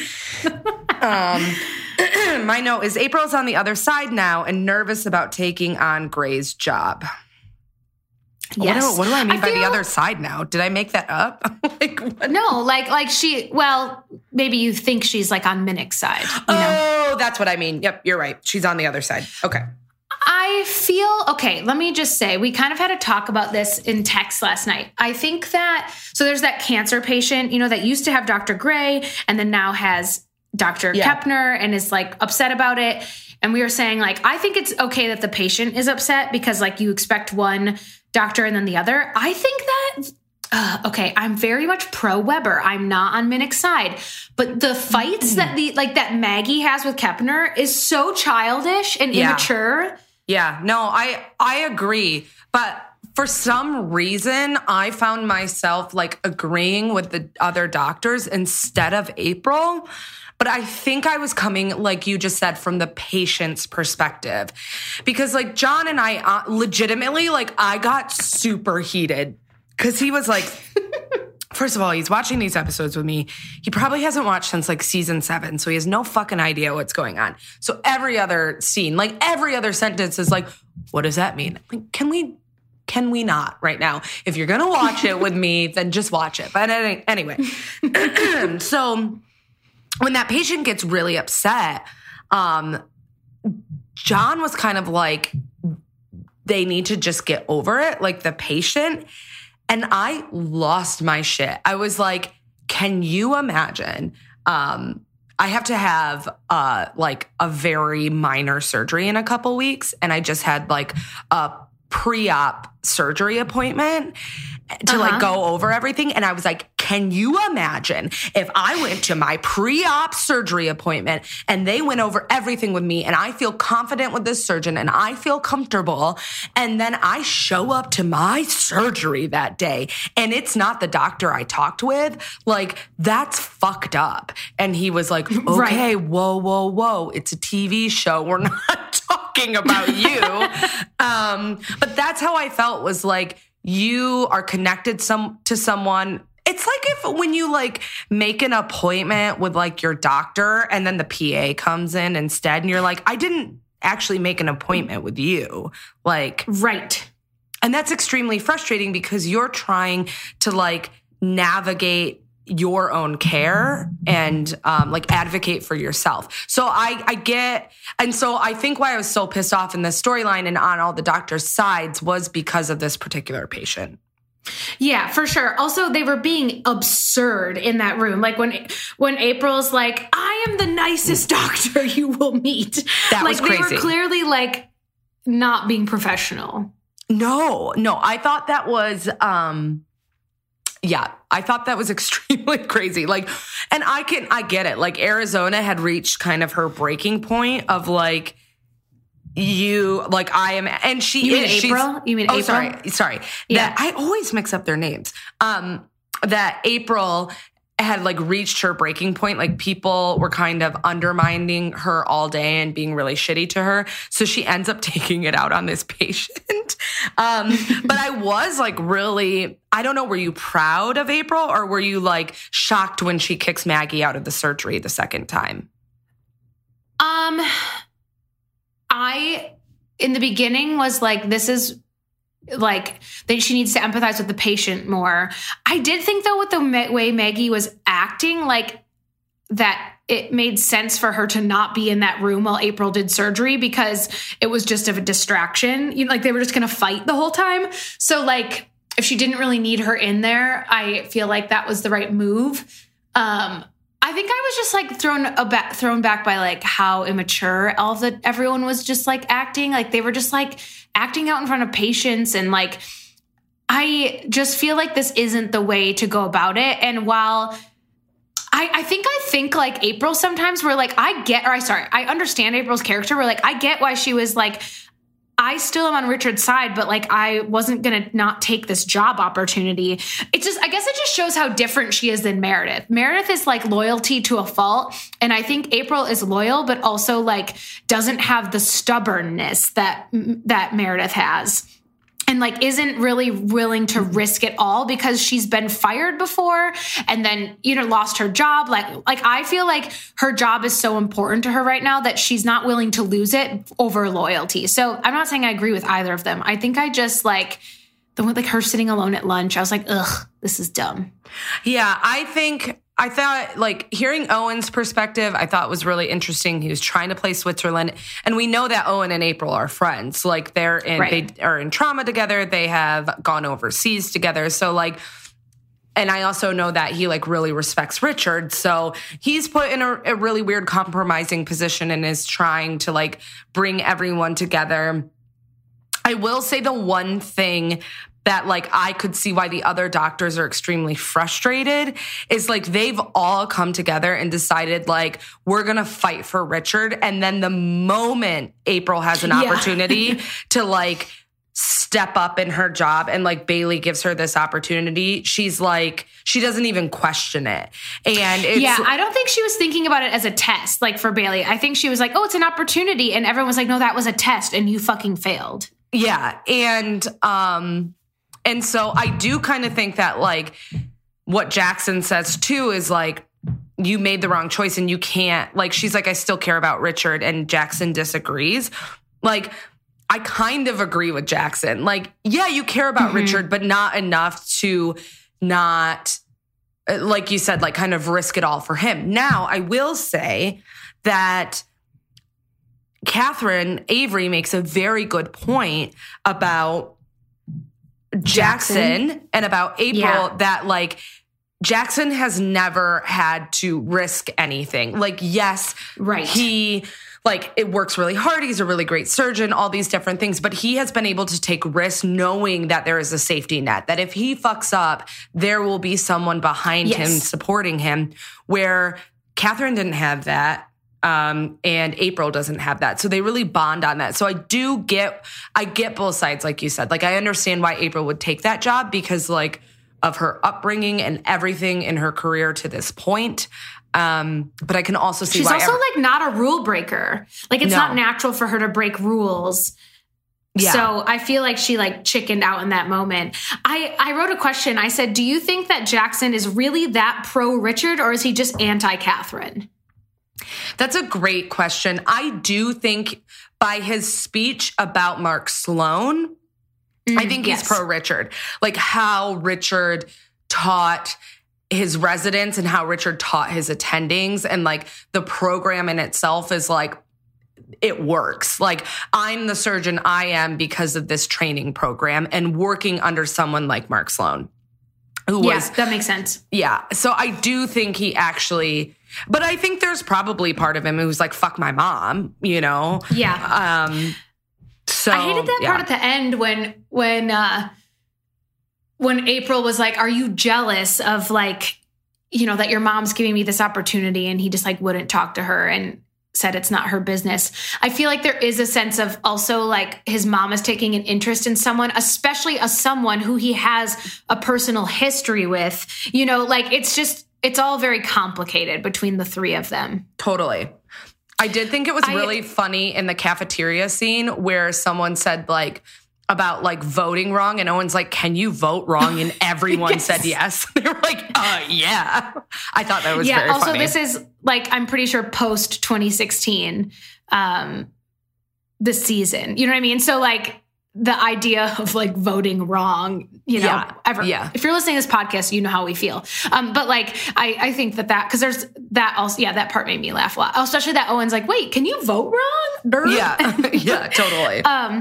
My note is April's on the other side now and nervous about taking on Gray's job. Yes. What do I mean by the other side now? Did I make that up? No, maybe you think she's like on Minnick's side. Oh, that's what I mean. Yep, you're right. She's on the other side. Okay. I feel, let me just say, we kind of had a talk about this in text last night. I think so there's that cancer patient, that used to have Dr. Gray and then now has Dr. Kepner and is like upset about it. And we were saying I think it's okay that the patient is upset because you expect one doctor and then the other. I think that, I'm very much pro Weber. I'm not on Minnick's side, but the fights that that Maggie has with Kepner is so childish and immature. Yeah, no, I agree. But for some reason, I found myself agreeing with the other doctors instead of April. But I think I was coming, like you just said, from the patient's perspective. Because John and I legitimately, I got super heated. Because he was first of all, he's watching these episodes with me. He probably hasn't watched since season 7. So he has no fucking idea what's going on. So every other scene, every other sentence is what does that mean? Can we not right now? If you're going to watch it with me, then just watch it. But anyway, so when that patient gets really upset, John was kind of like, they need to just get over it, like the patient. And I lost my shit. I was like, can you imagine? I have to have like a very minor surgery in a couple weeks. And I just had like a pre-op surgery appointment to like go over everything. And I was like, can you imagine if I went to my pre-op surgery appointment and they went over everything with me and I feel confident with this surgeon and I feel comfortable, and then I show up to my surgery that day and it's not the doctor I talked with? Like, that's fucked up. And he was like, okay, whoa. It's a TV show. We're not talking about you. But that's how I felt, was like, you are connected to someone. It's like if when you like make an appointment with like your doctor and then the PA comes in instead and you're like, I didn't actually make an appointment with you. Like, right. And that's extremely frustrating because you're trying to like navigate your own care and like advocate for yourself. So I get, and so I think why I was so pissed off in this storyline and on all the doctors' sides was because of this particular patient. Yeah, for sure. Also, they were being absurd in that room. Like when April's like, I am the nicest doctor you will meet. That was crazy. They were clearly like not being professional. No, I thought that was, I thought that was extremely crazy. Like, and I get it. Like, Arizona had reached kind of her breaking point of like, you, like, I am, and she you is. April? You mean April? Sorry. Yeah. That, I always mix up their names. That April had like reached her breaking point. Like, people were kind of undermining her all day and being really shitty to her. So she ends up taking it out on this patient. But I was like, really, I don't know, were you proud of April or were you like shocked when she kicks Maggie out of the surgery the second time? I, in the beginning, was like, this is like, that she needs to empathize with the patient more. I did think, though, with the way Maggie was acting, like, that it made sense for her to not be in that room while April did surgery because it was just of a distraction. You know, like, they were just going to fight the whole time. So, like, if she didn't really need her in there, I feel like that was the right move. I think I was just like thrown back by like how immature everyone was just like acting. Like, they were just like acting out in front of patients, and like, I just feel like this isn't the way to go about it. And while I think like April sometimes, where like I understand April's character, where like I get why she was like, I still am on Richard's side, but like, I wasn't going to not take this job opportunity. I guess it just shows how different she is than Meredith. Meredith is like loyalty to a fault. And I think April is loyal, but also like doesn't have the stubbornness that Meredith has. And like isn't really willing to risk it all because she's been fired before and then, you know, lost her job. Like I feel like her job is so important to her right now that she's not willing to lose it over loyalty. So I'm not saying I agree with either of them. I think I just like the one, like her sitting alone at lunch. I was like, ugh, this is dumb. Yeah, I thought, like, hearing Owen's perspective, I thought was really interesting. He was trying to play Switzerland. And we know that Owen and April are friends. Like, they are in trauma together. They have gone overseas together. So, like, and I also know that he, like, really respects Richard. So he's put in a really weird compromising position and is trying to, like, bring everyone together. I will say the one thing that, like, I could see why the other doctors are extremely frustrated is, like, they've all come together and decided, like, we're going to fight for Richard. And then the moment April has an opportunity to, like, step up in her job and, like, Bailey gives her this opportunity, she's like, she doesn't even question it. And it's, I don't think she was thinking about it as a test, like, for Bailey. I think she was like, oh, it's an opportunity. And everyone was like, no, that was a test and you fucking failed. Yeah. And so I do kind of think that, like, what Jackson says, too, is, like, you made the wrong choice and you can't, like, she's like, I still care about Richard, and Jackson disagrees. Like, I kind of agree with Jackson. Like, yeah, you care about Richard, but not enough to not like you said, like kind of risk it all for him. Now, I will say that Catherine Avery makes a very good point about Jackson and about April, that like Jackson has never had to risk anything. Like, yes, he like it works really hard. He's a really great surgeon, all these different things, but he has been able to take risks knowing that there is a safety net, that if he fucks up, there will be someone behind him supporting him, where Catherine didn't have that. And April doesn't have that. So they really bond on that. So I get both sides, like you said. Like, I understand why April would take that job because like of her upbringing and everything in her career to this point. But I can also see she's also like not a rule breaker. Like, it's not natural for her to break rules. Yeah. So I feel like she like chickened out in that moment. I wrote a question. I said, do you think that Jackson is really that pro Richard, or is he just anti Catherine? That's a great question. I do think by his speech about Mark Sloan, I think he's pro Richard. Like how Richard taught his residents and how Richard taught his attendings, and like the program in itself is like, it works. Like, I'm the surgeon I am because of this training program and working under someone like Mark Sloan. That makes sense. Yeah. So I do think he actually, but I think there's probably part of him who's like, fuck my mom, you know? Yeah. So I hated that part at the end when April was like, are you jealous of like, you know, that your mom's giving me this opportunity? And he just like wouldn't talk to her and said it's not her business. I feel like there is a sense of also like his mom is taking an interest in someone, especially as someone who he has a personal history with, you know, like it's all very complicated between the three of them. Totally. I did think it was really funny in the cafeteria scene where someone said like about like voting wrong, and Owen's like, can you vote wrong? And everyone said yes. They were like, yeah. I thought that was very also funny. This is like, I'm pretty sure post 2016, this season, you know what I mean? So like the idea of like voting wrong, you know, if you're listening to this podcast, you know how we feel. But like, I think that cause there's that also, that part made me laugh a lot. Especially that Owen's like, wait, can you vote wrong? Durr. Yeah, totally.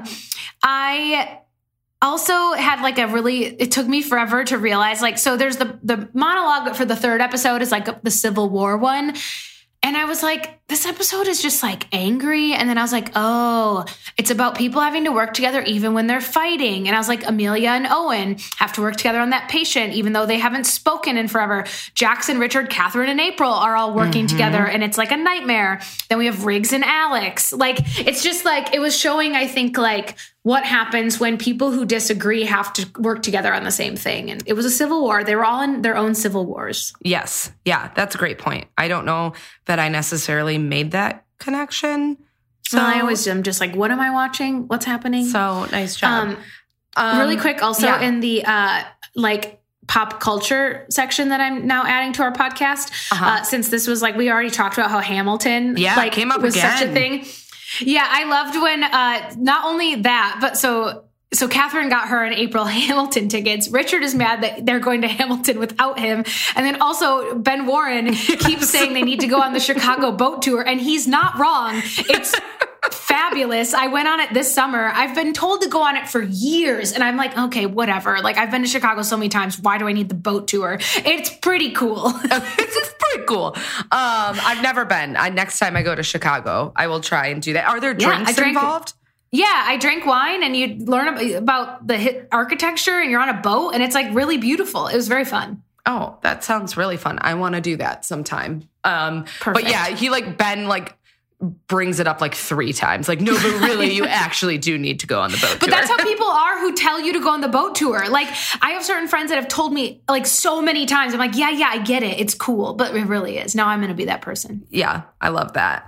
I also had like it took me forever to realize, like, so there's the monologue for the third episode is like the Civil War one. And I was like, this episode is just like angry. And then I was like, oh, it's about people having to work together even when they're fighting. And I was like, Amelia and Owen have to work together on that patient, even though they haven't spoken in forever. Jackson, Richard, Catherine, and April are all working together. And it's like a nightmare. Then we have Riggs and Alex. Like, it's just like, it was showing, I think, like what happens when people who disagree have to work together on the same thing. And it was a civil war. They were all in their own civil wars. Yes. Yeah, that's a great point. I don't know that I necessarily made that connection. So I always am just like, what am I watching? What's happening? So nice job. Really quick, also in the like pop culture section that I'm now adding to our podcast, since this was like, we already talked about how Hamilton like came up was again. such a thing. Yeah, I loved when not only that, but so Catherine got her and April Hamilton tickets. Richard is mad that they're going to Hamilton without him. And then also Ben Warren keeps saying they need to go on the Chicago boat tour. And he's not wrong. It's fabulous. I went on it this summer. I've been told to go on it for years. And I'm like, okay, whatever. Like, I've been to Chicago so many times. Why do I need the boat tour? It's pretty cool. It's pretty cool. I've never been. Next time I go to Chicago, I will try and do that. Are there drinks involved? Yeah, I drank wine, and you learn about the architecture, and you're on a boat, and it's like really beautiful. It was very fun. Oh, that sounds really fun. I want to do that sometime. But yeah, he Ben brings it up like 3 times. Like, no, but really, you actually do need to go on the boat tour. But that's how people are who tell you to go on the boat tour. Like, I have certain friends that have told me like so many times. I'm like, yeah, I get it. It's cool. But it really is. Now I'm going to be that person. Yeah, I love that.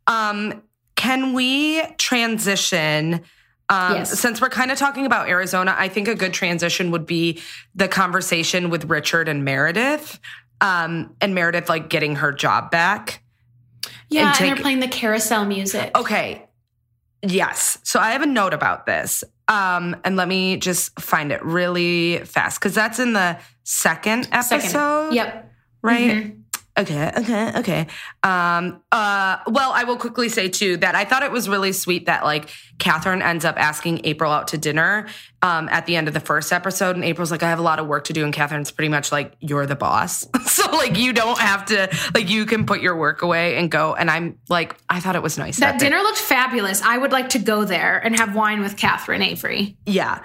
Can we transition? Yes. Since we're kind of talking about Arizona, I think a good transition would be the conversation with Richard and Meredith, and Meredith like getting her job back. Yeah, and they're playing the carousel music. Okay. Yes. So I have a note about this. And let me just find it really fast because that's in the second episode. Yep. Right? Mm-hmm. Okay. Well, I will quickly say too that I thought it was really sweet that like Catherine ends up asking April out to dinner at the end of the first episode, and April's like, I have a lot of work to do, and Catherine's pretty much like, you're the boss, so like you don't have to, like you can put your work away and go. And I'm like, I thought it was nice. That dinner looked fabulous. I would like to go there and have wine with Catherine Avery. Yeah.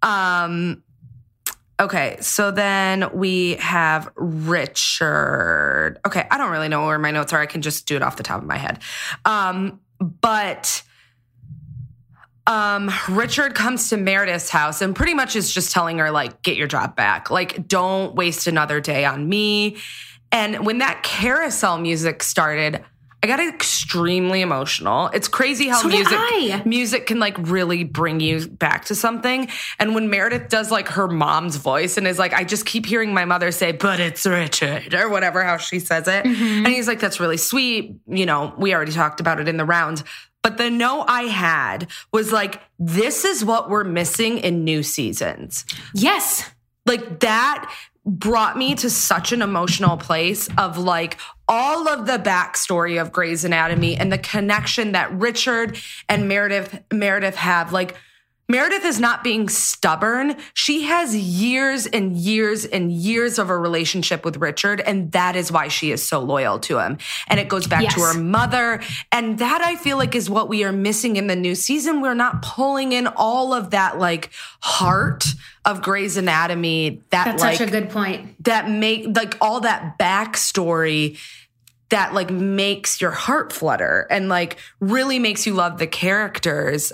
Okay, so then we have Richard. Okay, I don't really know where my notes are. I can just do it off the top of my head. But Richard comes to Meredith's house and pretty much is just telling her, like, get your job back. Like, don't waste another day on me. And when that carousel music started, I got extremely emotional. It's crazy how music can like really bring you back to something. And when Meredith does like her mom's voice and is like, I just keep hearing my mother say, but it's Richard or whatever, how she says it. Mm-hmm. And he's like, that's really sweet. You know, we already talked about it in the rounds. But the note I had was like, this is what we're missing in new seasons. Yes. Like that brought me to such an emotional place of like all of the backstory of Grey's Anatomy and the connection that Richard and Meredith have. Like Meredith is not being stubborn. She has years and years and years of a relationship with Richard, and that is why she is so loyal to him. And it goes back to her mother. And that I feel like is what we are missing in the new season. We're not pulling in all of that like heart of Grey's Anatomy. That's like, such a good point. That make like all that backstory that like makes your heart flutter and like really makes you love the characters.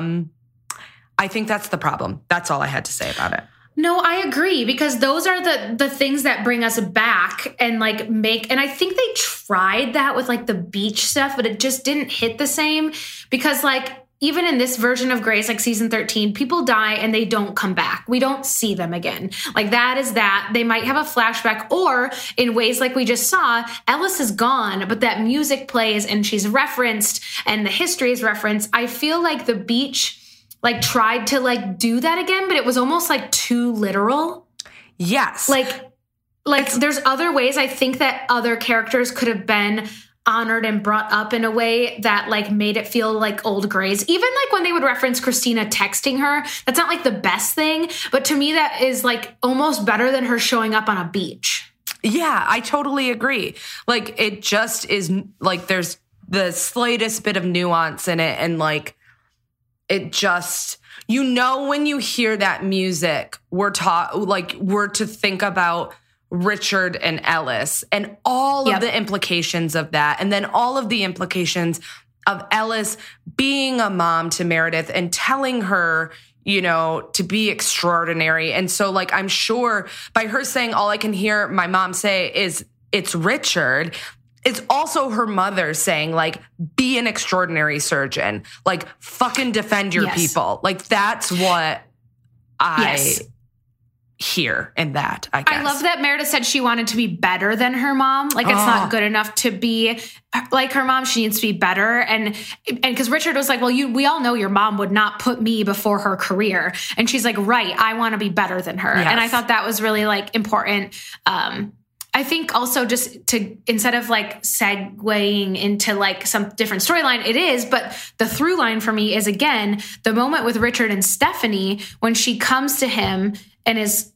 I think that's the problem. That's all I had to say about it. No, I agree, because those are the things that bring us back and like and I think they tried that with like the beach stuff, but it just didn't hit the same, because like even in this version of Grey's, like season 13, people die and they don't come back. We don't see them again. Like that is that. They might have a flashback, or in ways like we just saw, Ellis is gone, but that music plays and she's referenced and the history is referenced. I feel like the beach like tried to like do that again, but it was almost like too literal. Yes. Like there's other ways I think that other characters could have been honored and brought up in a way that like made it feel like old Grey's. Even like when they would reference Christina texting her, that's not like the best thing, but to me that is like almost better than her showing up on a beach. Yeah, I totally agree. Like it just is like there's the slightest bit of nuance in it, and like it just, you know, when you hear that music, we're to think about Richard and Ellis and all of the implications of that. And then all of the implications of Ellis being a mom to Meredith and telling her, you know, to be extraordinary. And so like, I'm sure by her saying, all I can hear my mom say is it's Richard, it's also her mother saying, like, be an extraordinary surgeon. Like, fucking defend your people. Like, that's what I hear in that, I guess. I love that Meredith said she wanted to be better than her mom. Like, it's not good enough to be like her mom. She needs to be better. And because Richard was like, well, we all know your mom would not put me before her career. And she's like, right, I want to be better than her. Yes. And I thought that was really, like, important. I think also just to, instead of like segueing into like some different storyline, it is, but the through line for me is, again, the moment with Richard and Stephanie when she comes to him and is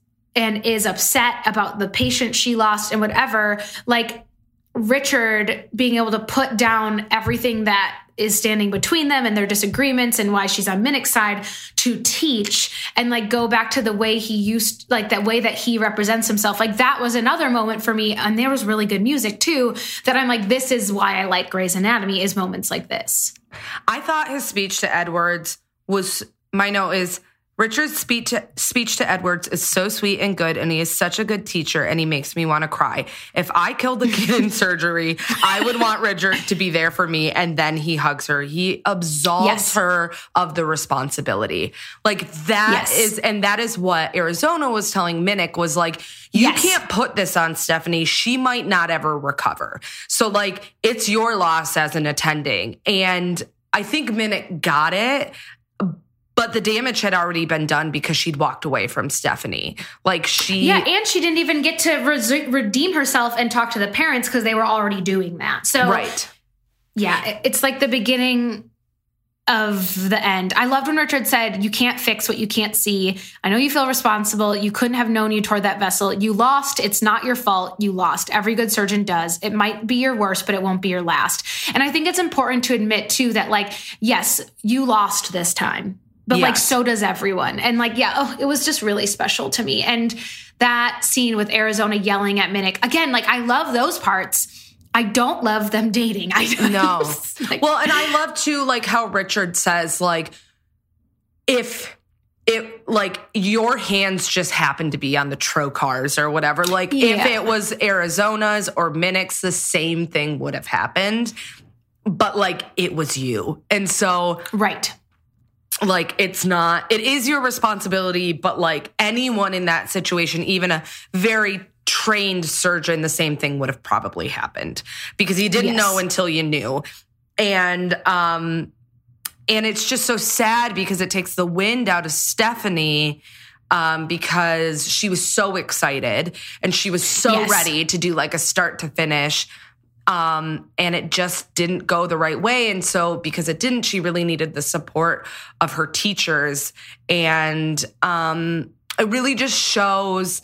upset about the patient she lost and whatever, like Richard being able to put down everything that is standing between them and their disagreements and why she's on Minik's side to teach and like go back to the way he used, like that way that he represents himself. Like that was another moment for me. And there was really good music too, that I'm like, this is why I like Grey's Anatomy, is moments like this. I thought his speech to Edwards was, my note is, Richard's speech to Edwards is so sweet and good, and he is such a good teacher, and he makes me want to cry. If I killed a kid in surgery, I would want Richard to be there for me, and then he hugs her. He absolves her of the responsibility. Like that is, and that is what Arizona was telling Minik, was like, you can't put this on Stephanie. She might not ever recover. So like, it's your loss as an attending. And I think Minik got it. But the damage had already been done because she'd walked away from Stephanie. Like and she didn't even get to redeem herself and talk to the parents because they were already doing that. So, right. Yeah, it's like the beginning of the end. I loved when Richard said, you can't fix what you can't see. I know you feel responsible. You couldn't have known you toward that vessel. You lost. It's not your fault. You lost. Every good surgeon does. It might be your worst, but it won't be your last. And I think it's important to admit too that like, yes, you lost this time, but like, so does everyone. And like, it was just really special to me. And that scene with Arizona yelling at Minnick, again, like I love those parts. I don't love them dating. I don't know. Like, well, and I love too, like how Richard says, like, if it, like, your hands just happen to be on the trocars or whatever, like, if it was Arizona's or Minnick's, the same thing would have happened. But, like, it was you. And so, right. Like, it is your responsibility, but, like, anyone in that situation, even a very trained surgeon, the same thing would have probably happened because you didn't know until you knew. And it's just so sad because it takes the wind out of Stephanie because she was so excited and she was so ready to do like a start to finish. And it just didn't go the right way. And so because it didn't, she really needed the support of her teachers. And it really just shows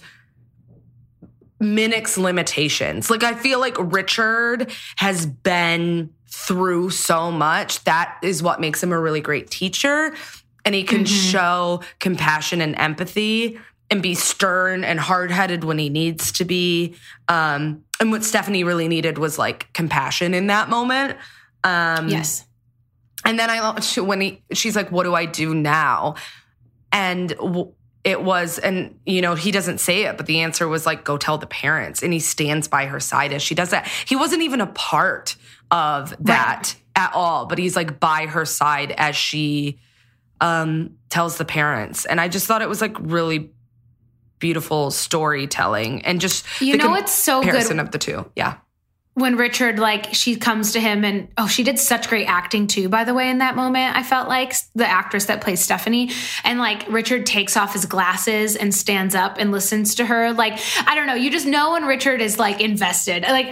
Minnick's limitations. Like, I feel like Richard has been through so much. That is what makes him a really great teacher. And he can show compassion and empathy and be stern and hard-headed when he needs to be. And what Stephanie really needed was like compassion in that moment. Yes. And then when she's like, what do I do now? And it was, and, you know, he doesn't say it, but the answer was like, go tell the parents. And he stands by her side as she does that. He wasn't even a part of that at all, but he's like by her side as she tells the parents. And I just thought it was like really beautiful storytelling and just it's so good comparison of the two. Yeah. When Richard, like, she comes to him and, she did such great acting too, by the way, in that moment. I felt like the actress that plays Stephanie, and like Richard takes off his glasses and stands up and listens to her. Like, I don't know. You just know when Richard is like invested. Like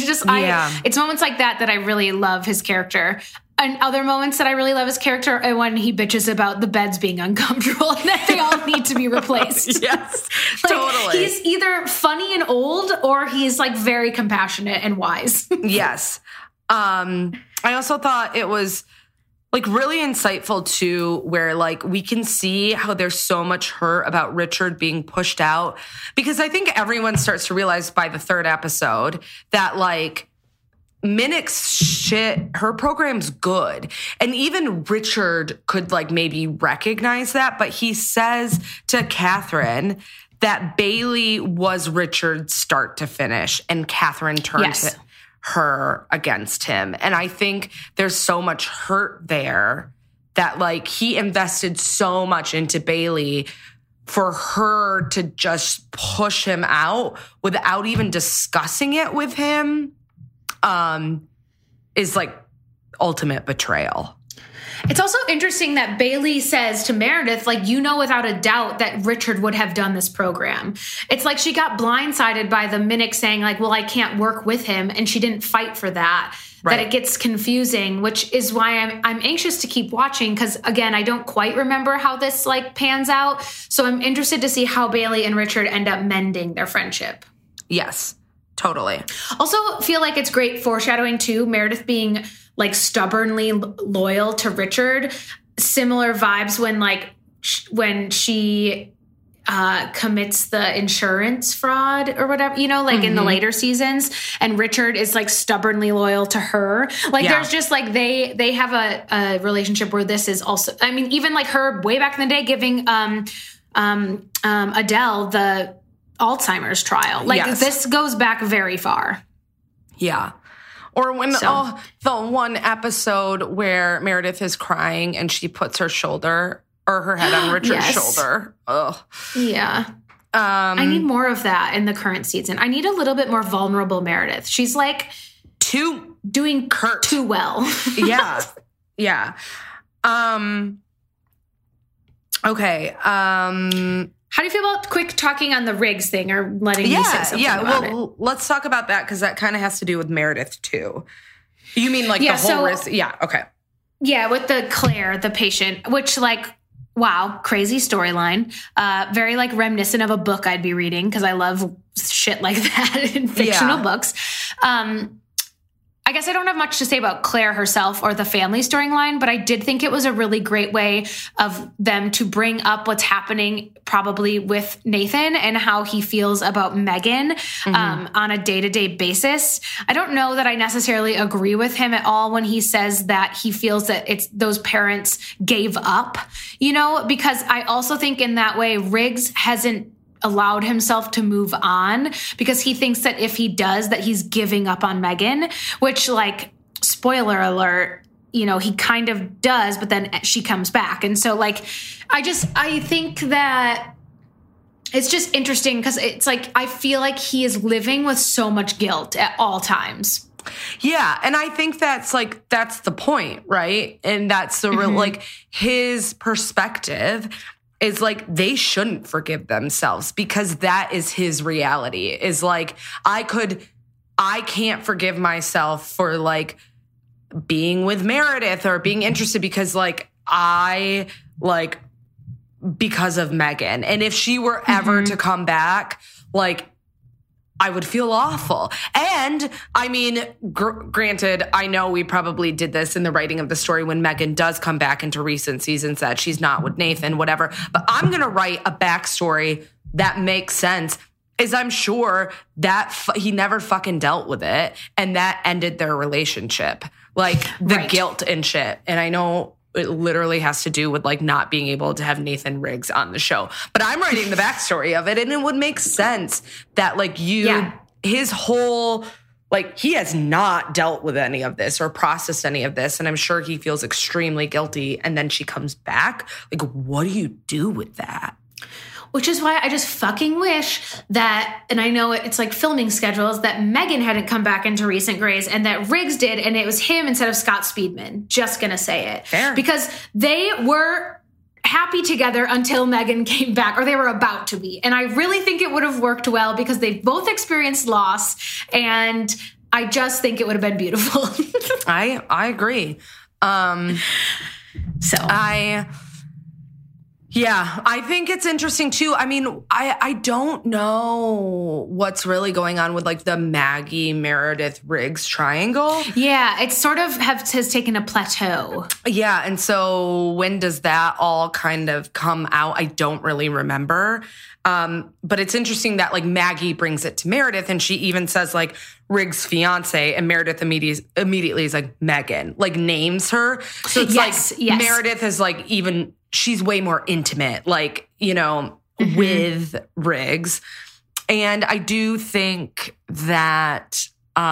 it's moments like that I really love his character. And other moments that I really love his character are when he bitches about the beds being uncomfortable and that they all need to be replaced. Yes, like, totally. He's either funny and old or he's like very compassionate and wise. Yes. I also thought it was like really insightful too, where like we can see how there's so much hurt about Richard being pushed out, because I think everyone starts to realize by the third episode that like Minnick's shit, her program's good. And even Richard could like maybe recognize that, but he says to Catherine that Bailey was Richard's start to finish and Catherine turned her against him. And I think there's so much hurt there that like he invested so much into Bailey for her to just push him out without even discussing it with him. Is like ultimate betrayal. It's also interesting that Bailey says to Meredith, like, you know, without a doubt that Richard would have done this program. It's like she got blindsided by the Minnick saying like, well, I can't work with him. And she didn't fight for that. Right. That it gets confusing, which is why I'm anxious to keep watching. Because again, I don't quite remember how this like pans out. So I'm interested to see how Bailey and Richard end up mending their friendship. Yes. Totally. Also feel like it's great foreshadowing too, Meredith being like stubbornly loyal to Richard. Similar vibes when she commits the insurance fraud or whatever, you know, like in the later seasons, and Richard is like stubbornly loyal to her. Like there's just like they have a relationship where this is also, I mean, even like her way back in the day giving Adele the Alzheimer's trial. Like this goes back very far. Yeah. Or when the one episode where Meredith is crying and she puts her shoulder or her head on Richard's shoulder. Ugh. Yeah. I need more of that in the current season. I need a little bit more vulnerable Meredith. She's like doing too well. Yeah. Yeah. Okay. How do you feel about quick talking on the Riggs thing or letting me say something about it? Well, let's talk about that because that kind of has to do with Meredith too. You mean like the whole risk? Yeah. Okay. Yeah, with the Claire, the patient, which like, wow, crazy storyline. Very like reminiscent of a book I'd be reading because I love shit like that in fictional books. I guess I don't have much to say about Claire herself or the family storyline, but I did think it was a really great way of them to bring up what's happening probably with Nathan and how he feels about Megan on a day-to-day basis. I don't know that I necessarily agree with him at all when he says that he feels that it's those parents gave up, you know, because I also think in that way Riggs hasn't allowed himself to move on because he thinks that if he does that he's giving up on Megan, which like spoiler alert, you know, he kind of does, but then she comes back. And so like, I think that it's just interesting because it's like, I feel like he is living with so much guilt at all times. Yeah. And I think that's the point, right? And that's the real, like his perspective is like they shouldn't forgive themselves because that is his reality. Is like I can't forgive myself for like being with Meredith or being interested because like because of Megan. And if she were ever to come back, like I would feel awful. And I mean, granted, I know we probably did this in the writing of the story when Megan does come back into recent seasons that she's not with Nathan, whatever. But I'm going to write a backstory that makes sense. Is I'm sure that he never fucking dealt with it. And that ended their relationship. Like the guilt and shit. And I know it literally has to do with like not being able to have Nathan Riggs on the show. But I'm writing the backstory of it and it would make sense that like his whole, like he has not dealt with any of this or processed any of this. And I'm sure he feels extremely guilty. And then she comes back. Like, what do you do with that? Which is why I just fucking wish that, and I know it's like filming schedules, that Megan hadn't come back into recent Grays and that Riggs did, and it was him instead of Scott Speedman. Just gonna say it. Fair. Because they were happy together until Megan came back, or they were about to be. And I really think it would have worked well because they've both experienced loss, and I just think it would have been beautiful. I agree. Yeah, I think it's interesting too. I mean, I don't know what's really going on with like the Maggie Meredith Riggs triangle. Yeah, it sort of has taken a plateau. Yeah, and so when does that all kind of come out? I don't really remember. But it's interesting that like Maggie brings it to Meredith and she even says like Riggs' fiance, and Meredith immediately is like Megan, like names her. So it's Meredith is like even... she's way more intimate, like, you know, with Riggs. And I do think that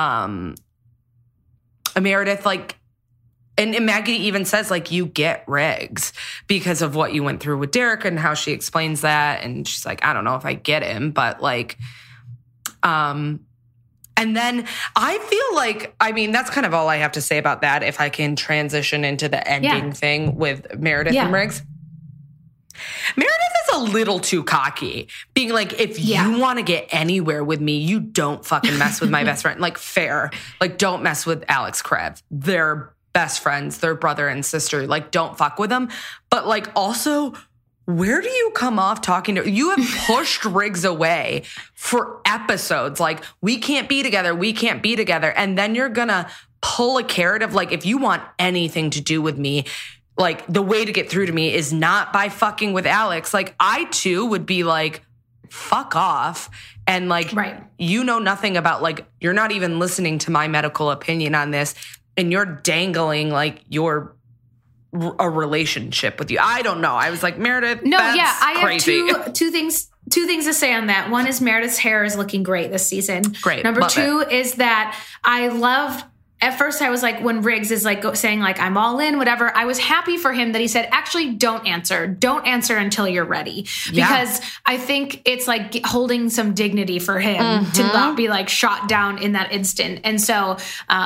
Meredith, like, and Maggie even says, like, you get Riggs because of what you went through with Derek and how she explains that. And she's like, I don't know if I get him, but like, and then I feel like, I mean, that's kind of all I have to say about that. If I can transition into the ending thing with Meredith and Riggs. Meredith is a little too cocky, being like, if you want to get anywhere with me, you don't fucking mess with my best friend. Like, fair. Like, don't mess with Alex Krev. They're best friends. They're brother and sister. Like, don't fuck with them. But, like, also, where do you come off talking to... You have pushed Riggs away for episodes. Like, we can't be together. We can't be together. And then you're going to pull a carrot of, like, if you want anything to do with me... like, the way to get through to me is not by fucking with Alex. Like, I, too, would be like, fuck off. And, like, you know nothing about, like, you're not even listening to my medical opinion on this. And you're dangling, like, a relationship with you. I don't know. I was like, Meredith, that's crazy. Have two things to say on that. One is Meredith's hair is looking great this season. Great. Number two is that I loved... At first, I was like, when Riggs is like saying like, I'm all in, whatever, I was happy for him that he said, actually, don't answer. Don't answer until you're ready. Because I think it's like holding some dignity for him to not be like shot down in that instant. And so,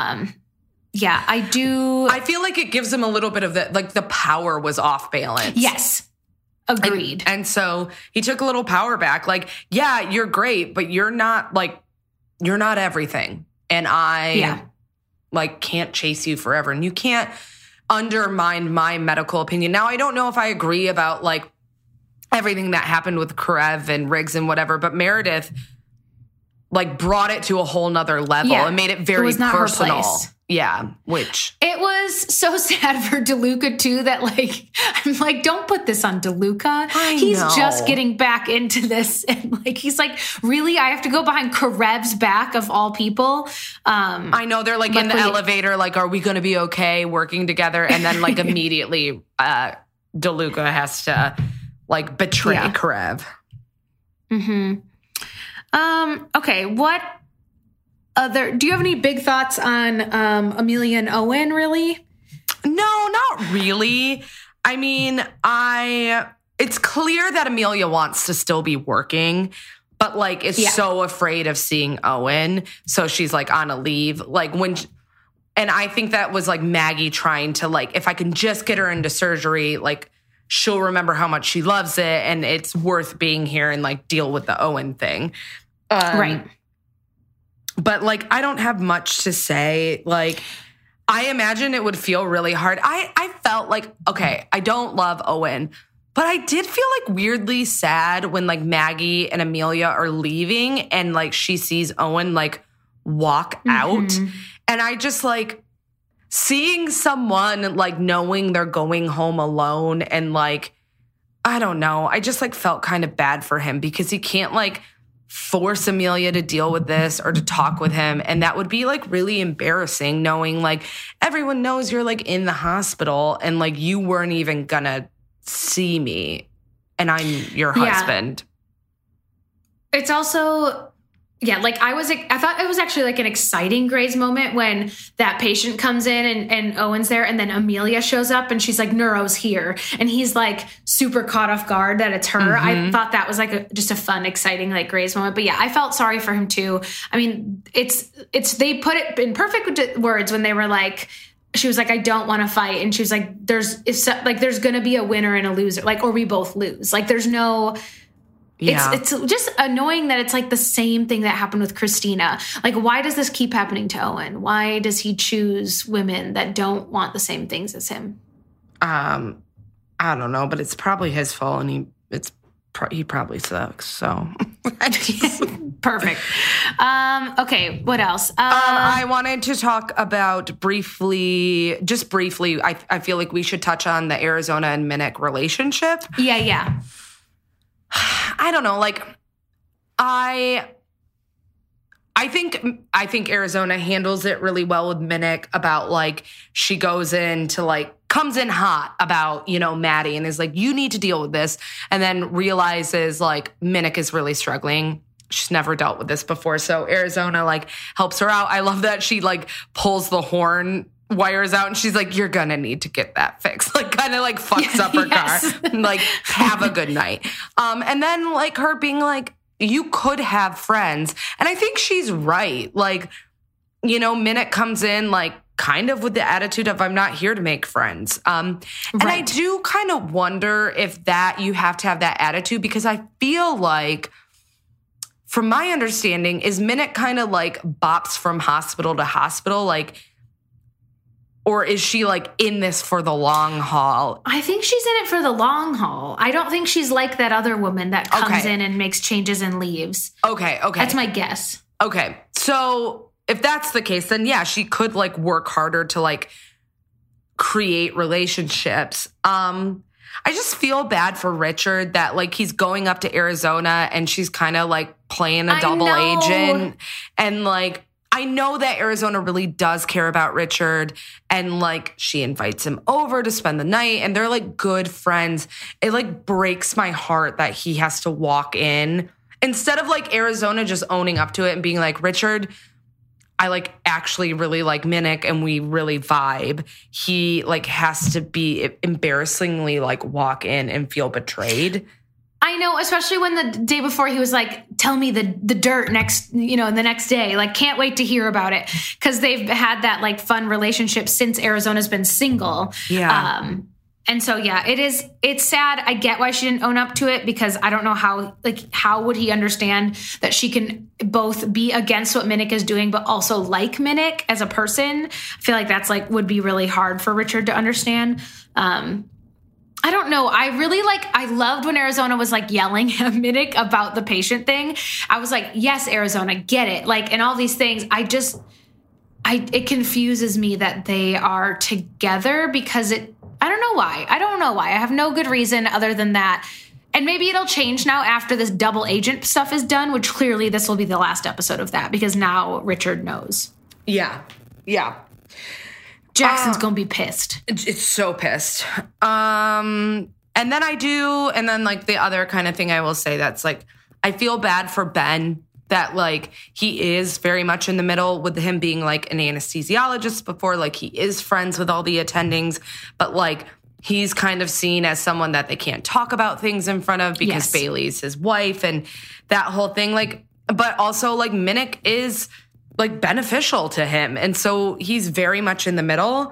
I do. I feel like it gives him a little bit of the, like the power was off balance. Yes. Agreed. And so he took a little power back. Like, yeah, you're great, but you're not everything. And I like can't chase you forever. And you can't undermine my medical opinion. Now, I don't know if I agree about like everything that happened with Karev and Riggs and whatever, but Meredith like brought it to a whole nother level and made it very personal. Yeah, which it was so sad for DeLuca too. That like I'm like, don't put this on DeLuca. He's just getting back into this, and like he's like, really, I have to go behind Karev's back of all people. I know they're like in the elevator, like, are we going to be okay working together? And then like immediately, DeLuca has to like betray Karev. Okay, what do you have any big thoughts on Amelia and Owen, really? No, not really. I mean, it's clear that Amelia wants to still be working, but like is so afraid of seeing Owen. So she's like on a leave. Like and I think that was like Maggie trying to like, if I can just get her into surgery, like she'll remember how much she loves it and it's worth being here and like deal with the Owen thing. Right. But like, I don't have much to say. Like, I imagine it would feel really hard. I felt like, okay, I don't love Owen, but I did feel like weirdly sad when like Maggie and Amelia are leaving and like she sees Owen like walk out. And I just like seeing someone like knowing they're going home alone and like, I don't know. I just like felt kind of bad for him because he can't like force Amelia to deal with this or to talk with him. And that would be like really embarrassing knowing like everyone knows you're like in the hospital and like you weren't even gonna see me and I'm your husband. It's also, like I thought it was actually like an exciting Grey's moment when that patient comes in and Owen's there and then Amelia shows up and she's like, Neuro's here. And he's like super caught off guard that it's her. I thought that was like just a fun, exciting like Grey's moment. But yeah, I felt sorry for him too. I mean, they put it in perfect words when they were like, she was like, I don't want to fight. And she was like, there's going to be a winner and a loser, like, or we both lose. Like there's no... It's just annoying that it's like the same thing that happened with Christina. Like, why does this keep happening to Owen? Why does he choose women that don't want the same things as him? I don't know, but it's probably his fault, and he probably sucks. So perfect. Okay, what else? I wanted to talk about briefly. I feel like we should touch on the Arizona and Minnick relationship. Yeah. I don't know. Like, I think Arizona handles it really well with Minnick about like she goes in to like comes in hot about, you know, Maddie and is like, you need to deal with this. And then realizes like Minnick is really struggling. She's never dealt with this before. So Arizona like helps her out. I love that she like pulls the horn wires out and she's like, you're gonna need to get that fixed. Like kind of like fucks up her car. Like have a good night. And then like her being like, you could have friends. And I think she's right. Like, you know, Minnick comes in like kind of with the attitude of I'm not here to make friends. And I do kind of wonder if that you have to have that attitude because I feel like from my understanding is Minnick kind of like bops from hospital to hospital, like, or is she like in this for the long haul? I think she's in it for the long haul. I don't think she's like that other woman that comes in and makes changes and leaves. Okay. That's my guess. Okay. So if that's the case, then yeah, she could like work harder to like create relationships. I just feel bad for Richard that like he's going up to Arizona and she's kind of like playing a double agent and like, I know that Arizona really does care about Richard and like she invites him over to spend the night and they're like good friends. It like breaks my heart that he has to walk in instead of like Arizona just owning up to it and being like, Richard, I like actually really like Minnick and we really vibe. He like has to be embarrassingly like walk in and feel betrayed. I know, especially when the day before he was like, tell me the dirt next, you know, the next day, like can't wait to hear about it. Cause they've had that like fun relationship since Arizona's been single. Yeah. And so, yeah, it's sad. I get why she didn't own up to it, because I don't know how would he understand that she can both be against what Minnick is doing, but also like Minnick as a person. I feel like that's would be really hard for Richard to understand. I don't know. I loved when Arizona was yelling at Minnick about the patient thing. I was like, yes, Arizona, get it. And all these things, it confuses me that they are together, because I don't know why. I have no good reason other than that. And maybe it'll change now after this double agent stuff is done, which clearly this will be the last episode of that, because now Richard knows. Yeah. Yeah. Jackson's going to be pissed. It's so pissed. And then the other kind of thing I will say that's I feel bad for Ben, that he is very much in the middle with him being an anesthesiologist before, he is friends with all the attendings, but he's kind of seen as someone that they can't talk about things in front of because Bailey's his wife and that whole thing. But also Minnick is beneficial to him. And so he's very much in the middle.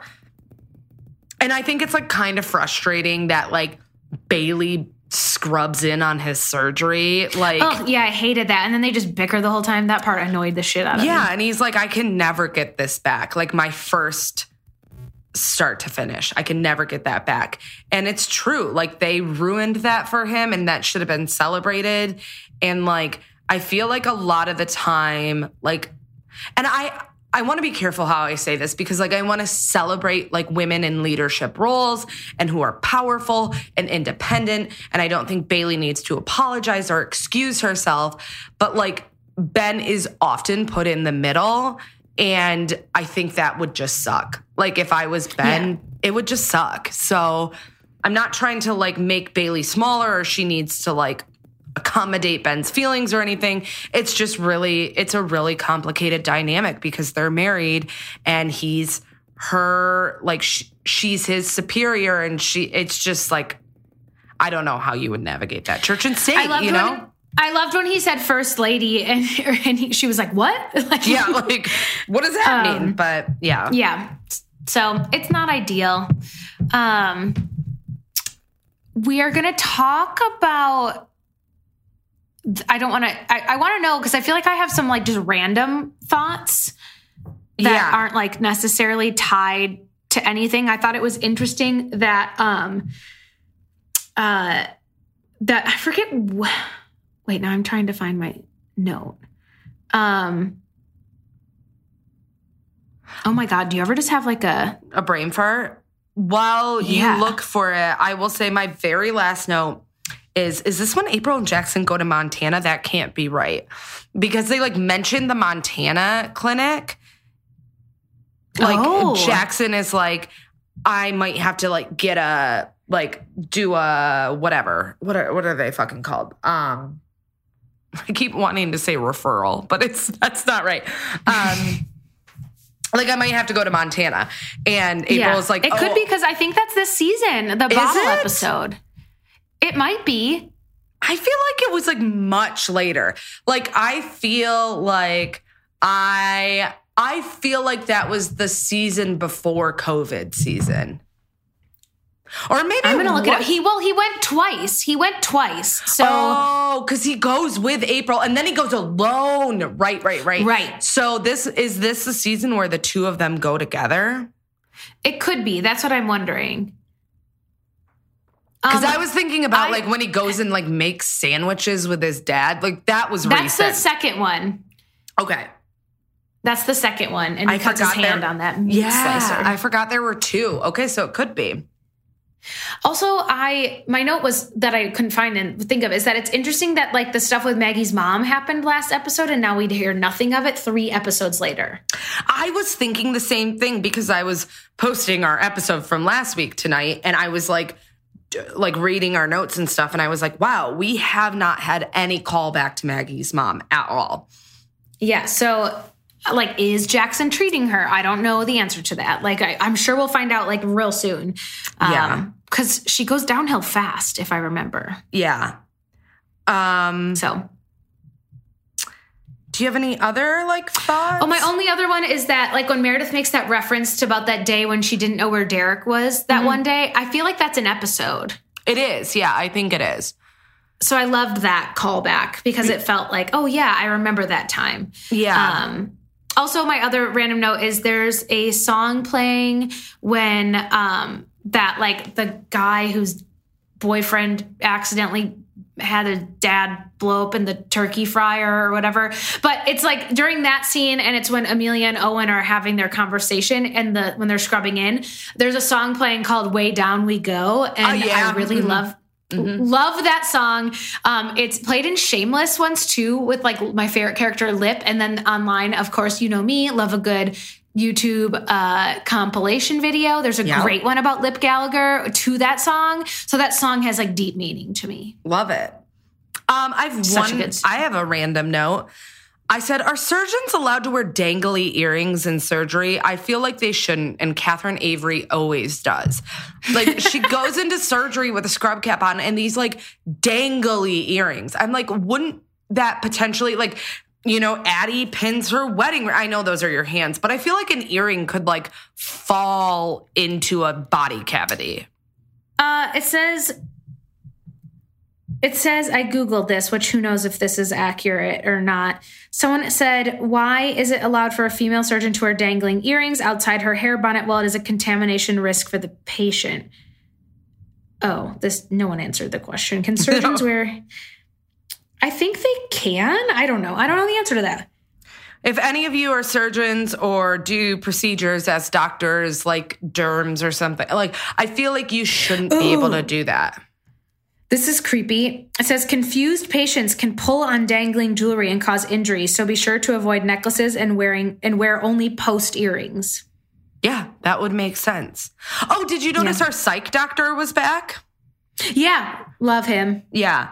And I think it's kind of frustrating that Bailey scrubs in on his surgery. Oh, yeah, I hated that. And then they just bicker the whole time. That part annoyed the shit out of me. Yeah, and he's I can never get this back. My first start to finish, I can never get that back. And it's true. They ruined that for him, and that should have been celebrated. And I feel a lot of the time, and I want to be careful how I say this, because I want to celebrate women in leadership roles and who are powerful and independent. And I don't think Bailey needs to apologize or excuse herself. But Ben is often put in the middle. And I think that would just suck. If I was Ben, it would just suck. So I'm not trying to make Bailey smaller, or she needs to accommodate Ben's feelings or anything. It's just it's a really complicated dynamic, because they're married and he's her, she's his superior, and it's just I don't know how you would navigate that church and state, I loved when he said first lady, and she was like, what? Yeah, what does that mean? But yeah. Yeah. So it's not ideal. We are going to talk about, I want to know, because I feel I have some just random thoughts that aren't necessarily tied to anything. I thought it was interesting that that I forget. Wait, now I'm trying to find my note. Oh my God, do you ever just have a brain fart? While you look for it, I will say my very last note is this when April and Jackson go to Montana? That can't be right, because they mentioned the Montana clinic. Jackson is I might have to get a do a whatever. What are they fucking called? I keep wanting to say referral, but that's not right. I might have to go to Montana, and April's it could be, because I think that's this season, the bottle episode. It might be. I feel it was much later. I feel I feel that was the season before COVID season. Or maybe I'm going to look it up. He went twice. So because he goes with April and then he goes alone. Right. So is this the season where the two of them go together? It could be. That's what I'm wondering. Because I was thinking about when he goes and makes sandwiches with his dad. That was recent. That's the second one. Okay. That's the second one. And he cuts his hand on that meat slicer. I forgot there were two. Okay, so it could be. Also, my note was that I couldn't find and think of is that it's interesting that the stuff with Maggie's mom happened last episode, and now we'd hear nothing of it 3 episodes later. I was thinking the same thing, because I was posting our episode from last week tonight, and I was reading our notes and stuff, and I was wow, we have not had any call back to Maggie's mom at all. Yeah, so is Jackson treating her? I don't know the answer to that. I'm sure we'll find out real soon. Because she goes downhill fast, if I remember. Yeah. So Do you have any other like thoughts? Oh, my only other one is that like when Meredith makes that reference to about that day when she didn't know where Derek was that one day, I feel like that's an episode. It is. Yeah, I think it is. So I loved that callback because it felt like, oh yeah, I remember that time. Yeah. Also, my other random note is there's a song playing when that like the guy whose boyfriend accidentally had a dad blow up in the turkey fryer or whatever. But it's like during that scene, and it's when Amelia and Owen are having their conversation and when they're scrubbing in, there's a song playing called Way Down We Go. And I really love that song. It's played in Shameless once too with like my favorite character Lip. And then online, of course, you know me, love a good YouTube compilation video. There's a great one about Lip Gallagher to that song. So that song has like deep meaning to me. Love it. I have a random note. I said, are surgeons allowed to wear dangly earrings in surgery? I feel like they shouldn't, and Catherine Avery always does. Like, she goes into surgery with a scrub cap on and these, like, dangly earrings. I'm like, wouldn't that potentially, like, you know, Addie pins her wedding ring. I know those are your hands, but I feel like an earring could, like, fall into a body cavity. It says, I Googled this, which who knows if this is accurate or not. Someone said, why is it allowed for a female surgeon to wear dangling earrings outside her hair bonnet while it is a contamination risk for the patient? Oh, no one answered the question. Can surgeons wear... I think they can. I don't know. I don't know the answer to that. If any of you are surgeons or do procedures as doctors, like derms or something, like I feel like you shouldn't be able to do that. This is creepy. It says confused patients can pull on dangling jewelry and cause injury, so be sure to avoid necklaces and wear only post earrings. Yeah, that would make sense. Oh, did you notice our psych doctor was back? Yeah, love him. Yeah.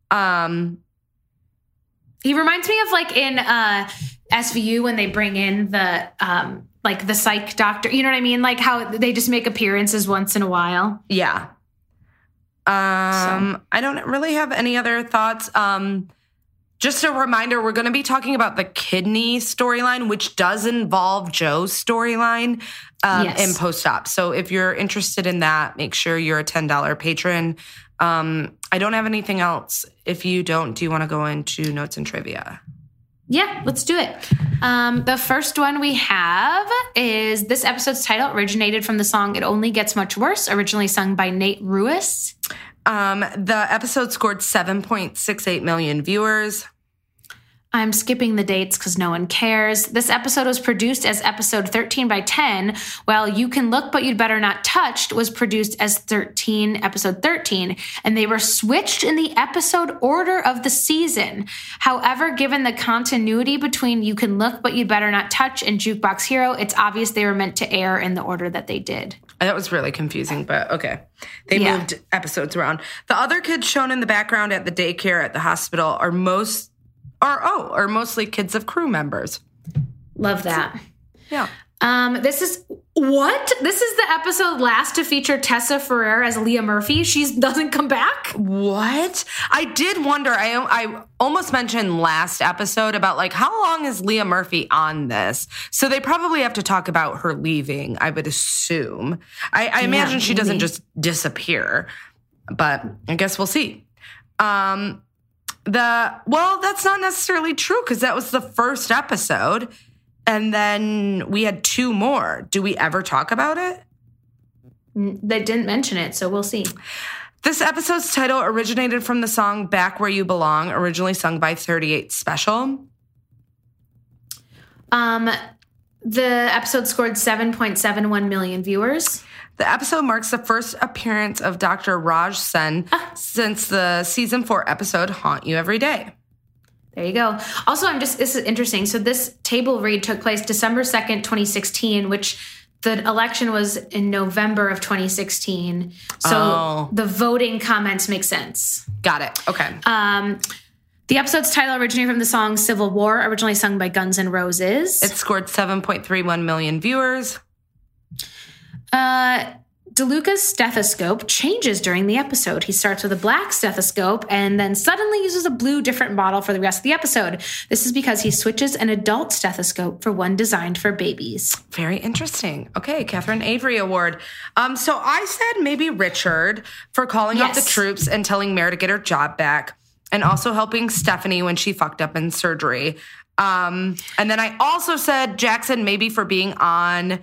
He reminds me of like in SVU when they bring in the like the psych doctor. You know what I mean? Like how they just make appearances once in a while. Yeah. I don't really have any other thoughts. Just a reminder, we're going to be talking about the kidney storyline, which does involve Joe's storyline in post-op. So if you're interested in that, make sure you're a $10 patron. I don't have anything else. If you don't, do you want to go into notes and trivia? Yeah, let's do it. The first one we have is this episode's title originated from the song It Only Gets Much Worse, originally sung by Nate Ruess. The episode scored 7.68 million viewers. I'm skipping the dates because no one cares. This episode was produced as episode 13 by 10, while You Can Look But You'd Better Not Touched was produced as episode 13, and they were switched in the episode order of the season. However, given the continuity between You Can Look But You'd Better Not Touch and Jukebox Hero, it's obvious they were meant to air in the order that they did. That was really confusing, but okay. They moved episodes around. The other kids shown in the background at the daycare at the hospital are mostly kids of crew members. Love that. Yeah. This is the episode last to feature Tessa Ferrer as Leah Murphy. She doesn't come back. What? I did wonder. I almost mentioned last episode about like how long is Leah Murphy on this? So they probably have to talk about her leaving, I would assume. I imagine she doesn't just disappear, but I guess we'll see. That's not necessarily true because that was the first episode. And then we had 2 more. Do we ever talk about it? They didn't mention it, so we'll see. This episode's title originated from the song Back Where You Belong, originally sung by 38 Special. The episode scored 7.71 million viewers. The episode marks the first appearance of Dr. Raj Sen since the season 4 episode Haunt You Every Day. There you go. Also, this is interesting. So this table read took place December 2nd, 2016, which the election was in November of 2016. So the voting comments make sense. Got it. Okay. The episode's title originated from the song Civil War, originally sung by Guns N' Roses. It scored 7.31 million viewers. The DeLuca's stethoscope changes during the episode. He starts with a black stethoscope and then suddenly uses a blue different bottle for the rest of the episode. This is because he switches an adult stethoscope for one designed for babies. Very interesting. Okay, Catherine Avery Award. So I said maybe Richard for calling out the troops and telling Mare to get her job back, and also helping Stephanie when she fucked up in surgery. And then I also said Jackson maybe for being on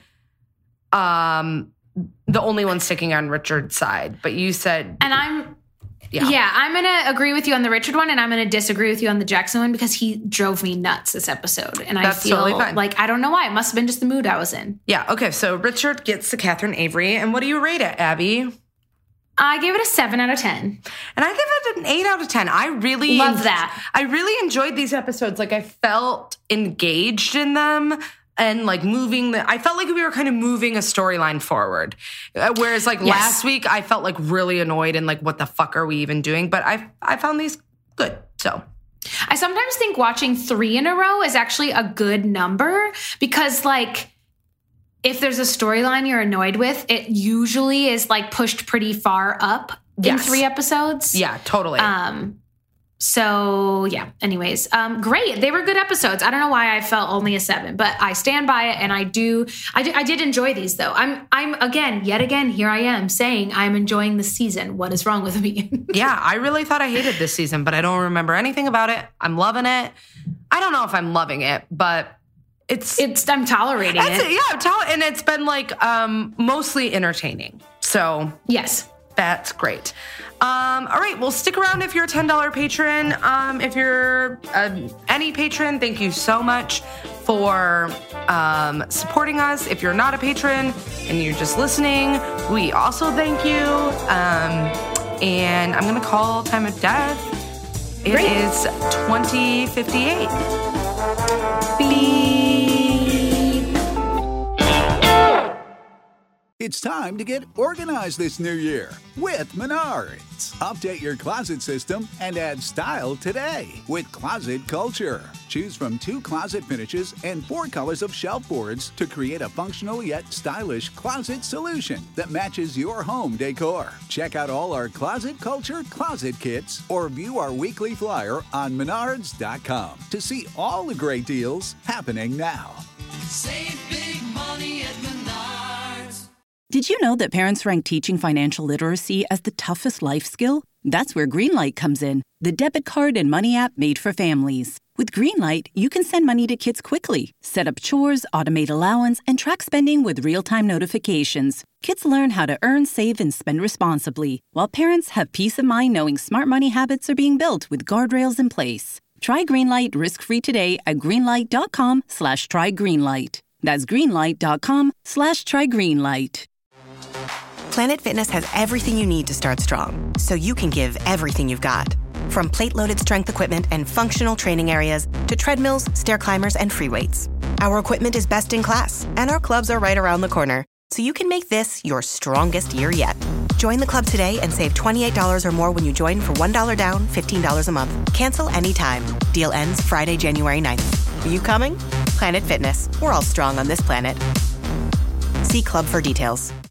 the only one sticking on Richard's side. But you said... And I'm going to agree with you on the Richard one, and I'm going to disagree with you on the Jackson one because he drove me nuts this episode. And I feel totally like, I don't know why. It must have been just the mood I was in. Yeah, okay. So Richard gets to Catherine Avery. And what do you rate it, Abby? I gave it a 7 out of 10. And I give it an 8 out of 10. I really love that. I really enjoyed these episodes. Like, I felt engaged in them and like I felt like we were kind of moving a storyline forward. Whereas like last week, I felt like really annoyed and like, what the fuck are we even doing? But I found these good. So I sometimes think watching 3 in a row is actually a good number because like, if there's a storyline you're annoyed with, it usually is like pushed pretty far up in 3 episodes. Yeah, totally. So yeah, anyways, great. They were good episodes. I don't know why I felt only a 7, but I stand by it. And I did enjoy these though. Yet again, here I am saying I'm enjoying the season. What is wrong with me? Yeah, I really thought I hated this season, but I don't remember anything about it. I'm loving it. I don't know if I'm loving it, but I'm tolerating it. Yeah, and it's been like mostly entertaining. So yes, that's great. All right, well, stick around if you're a $10 patron. If you're any patron, thank you so much for supporting us. If you're not a patron and you're just listening, we also thank you. And I'm gonna call time of death. It is 2058. Beep. It's time to get organized this new year with Menards. Update your closet system and add style today with Closet Culture. Choose from 2 closet finishes and 4 colors of shelf boards to create a functional yet stylish closet solution that matches your home decor. Check out all our Closet Culture closet kits or view our weekly flyer on Menards.com to see all the great deals happening now. Save big money at Menards. Did you know that parents rank teaching financial literacy as the toughest life skill? That's where Greenlight comes in, the debit card and money app made for families. With Greenlight, you can send money to kids quickly, set up chores, automate allowance, and track spending with real-time notifications. Kids learn how to earn, save, and spend responsibly, while parents have peace of mind knowing smart money habits are being built with guardrails in place. Try Greenlight risk-free today at greenlight.com/trygreenlight. That's greenlight.com/trygreenlight. Planet Fitness has everything you need to start strong, so you can give everything you've got. From plate-loaded strength equipment and functional training areas to treadmills, stair climbers, and free weights. Our equipment is best in class, and our clubs are right around the corner, so you can make this your strongest year yet. Join the club today and save $28 or more when you join for $1 down, $15 a month. Cancel anytime. Deal ends Friday, January 9th. Are you coming? Planet Fitness. We're all strong on this planet. See club for details.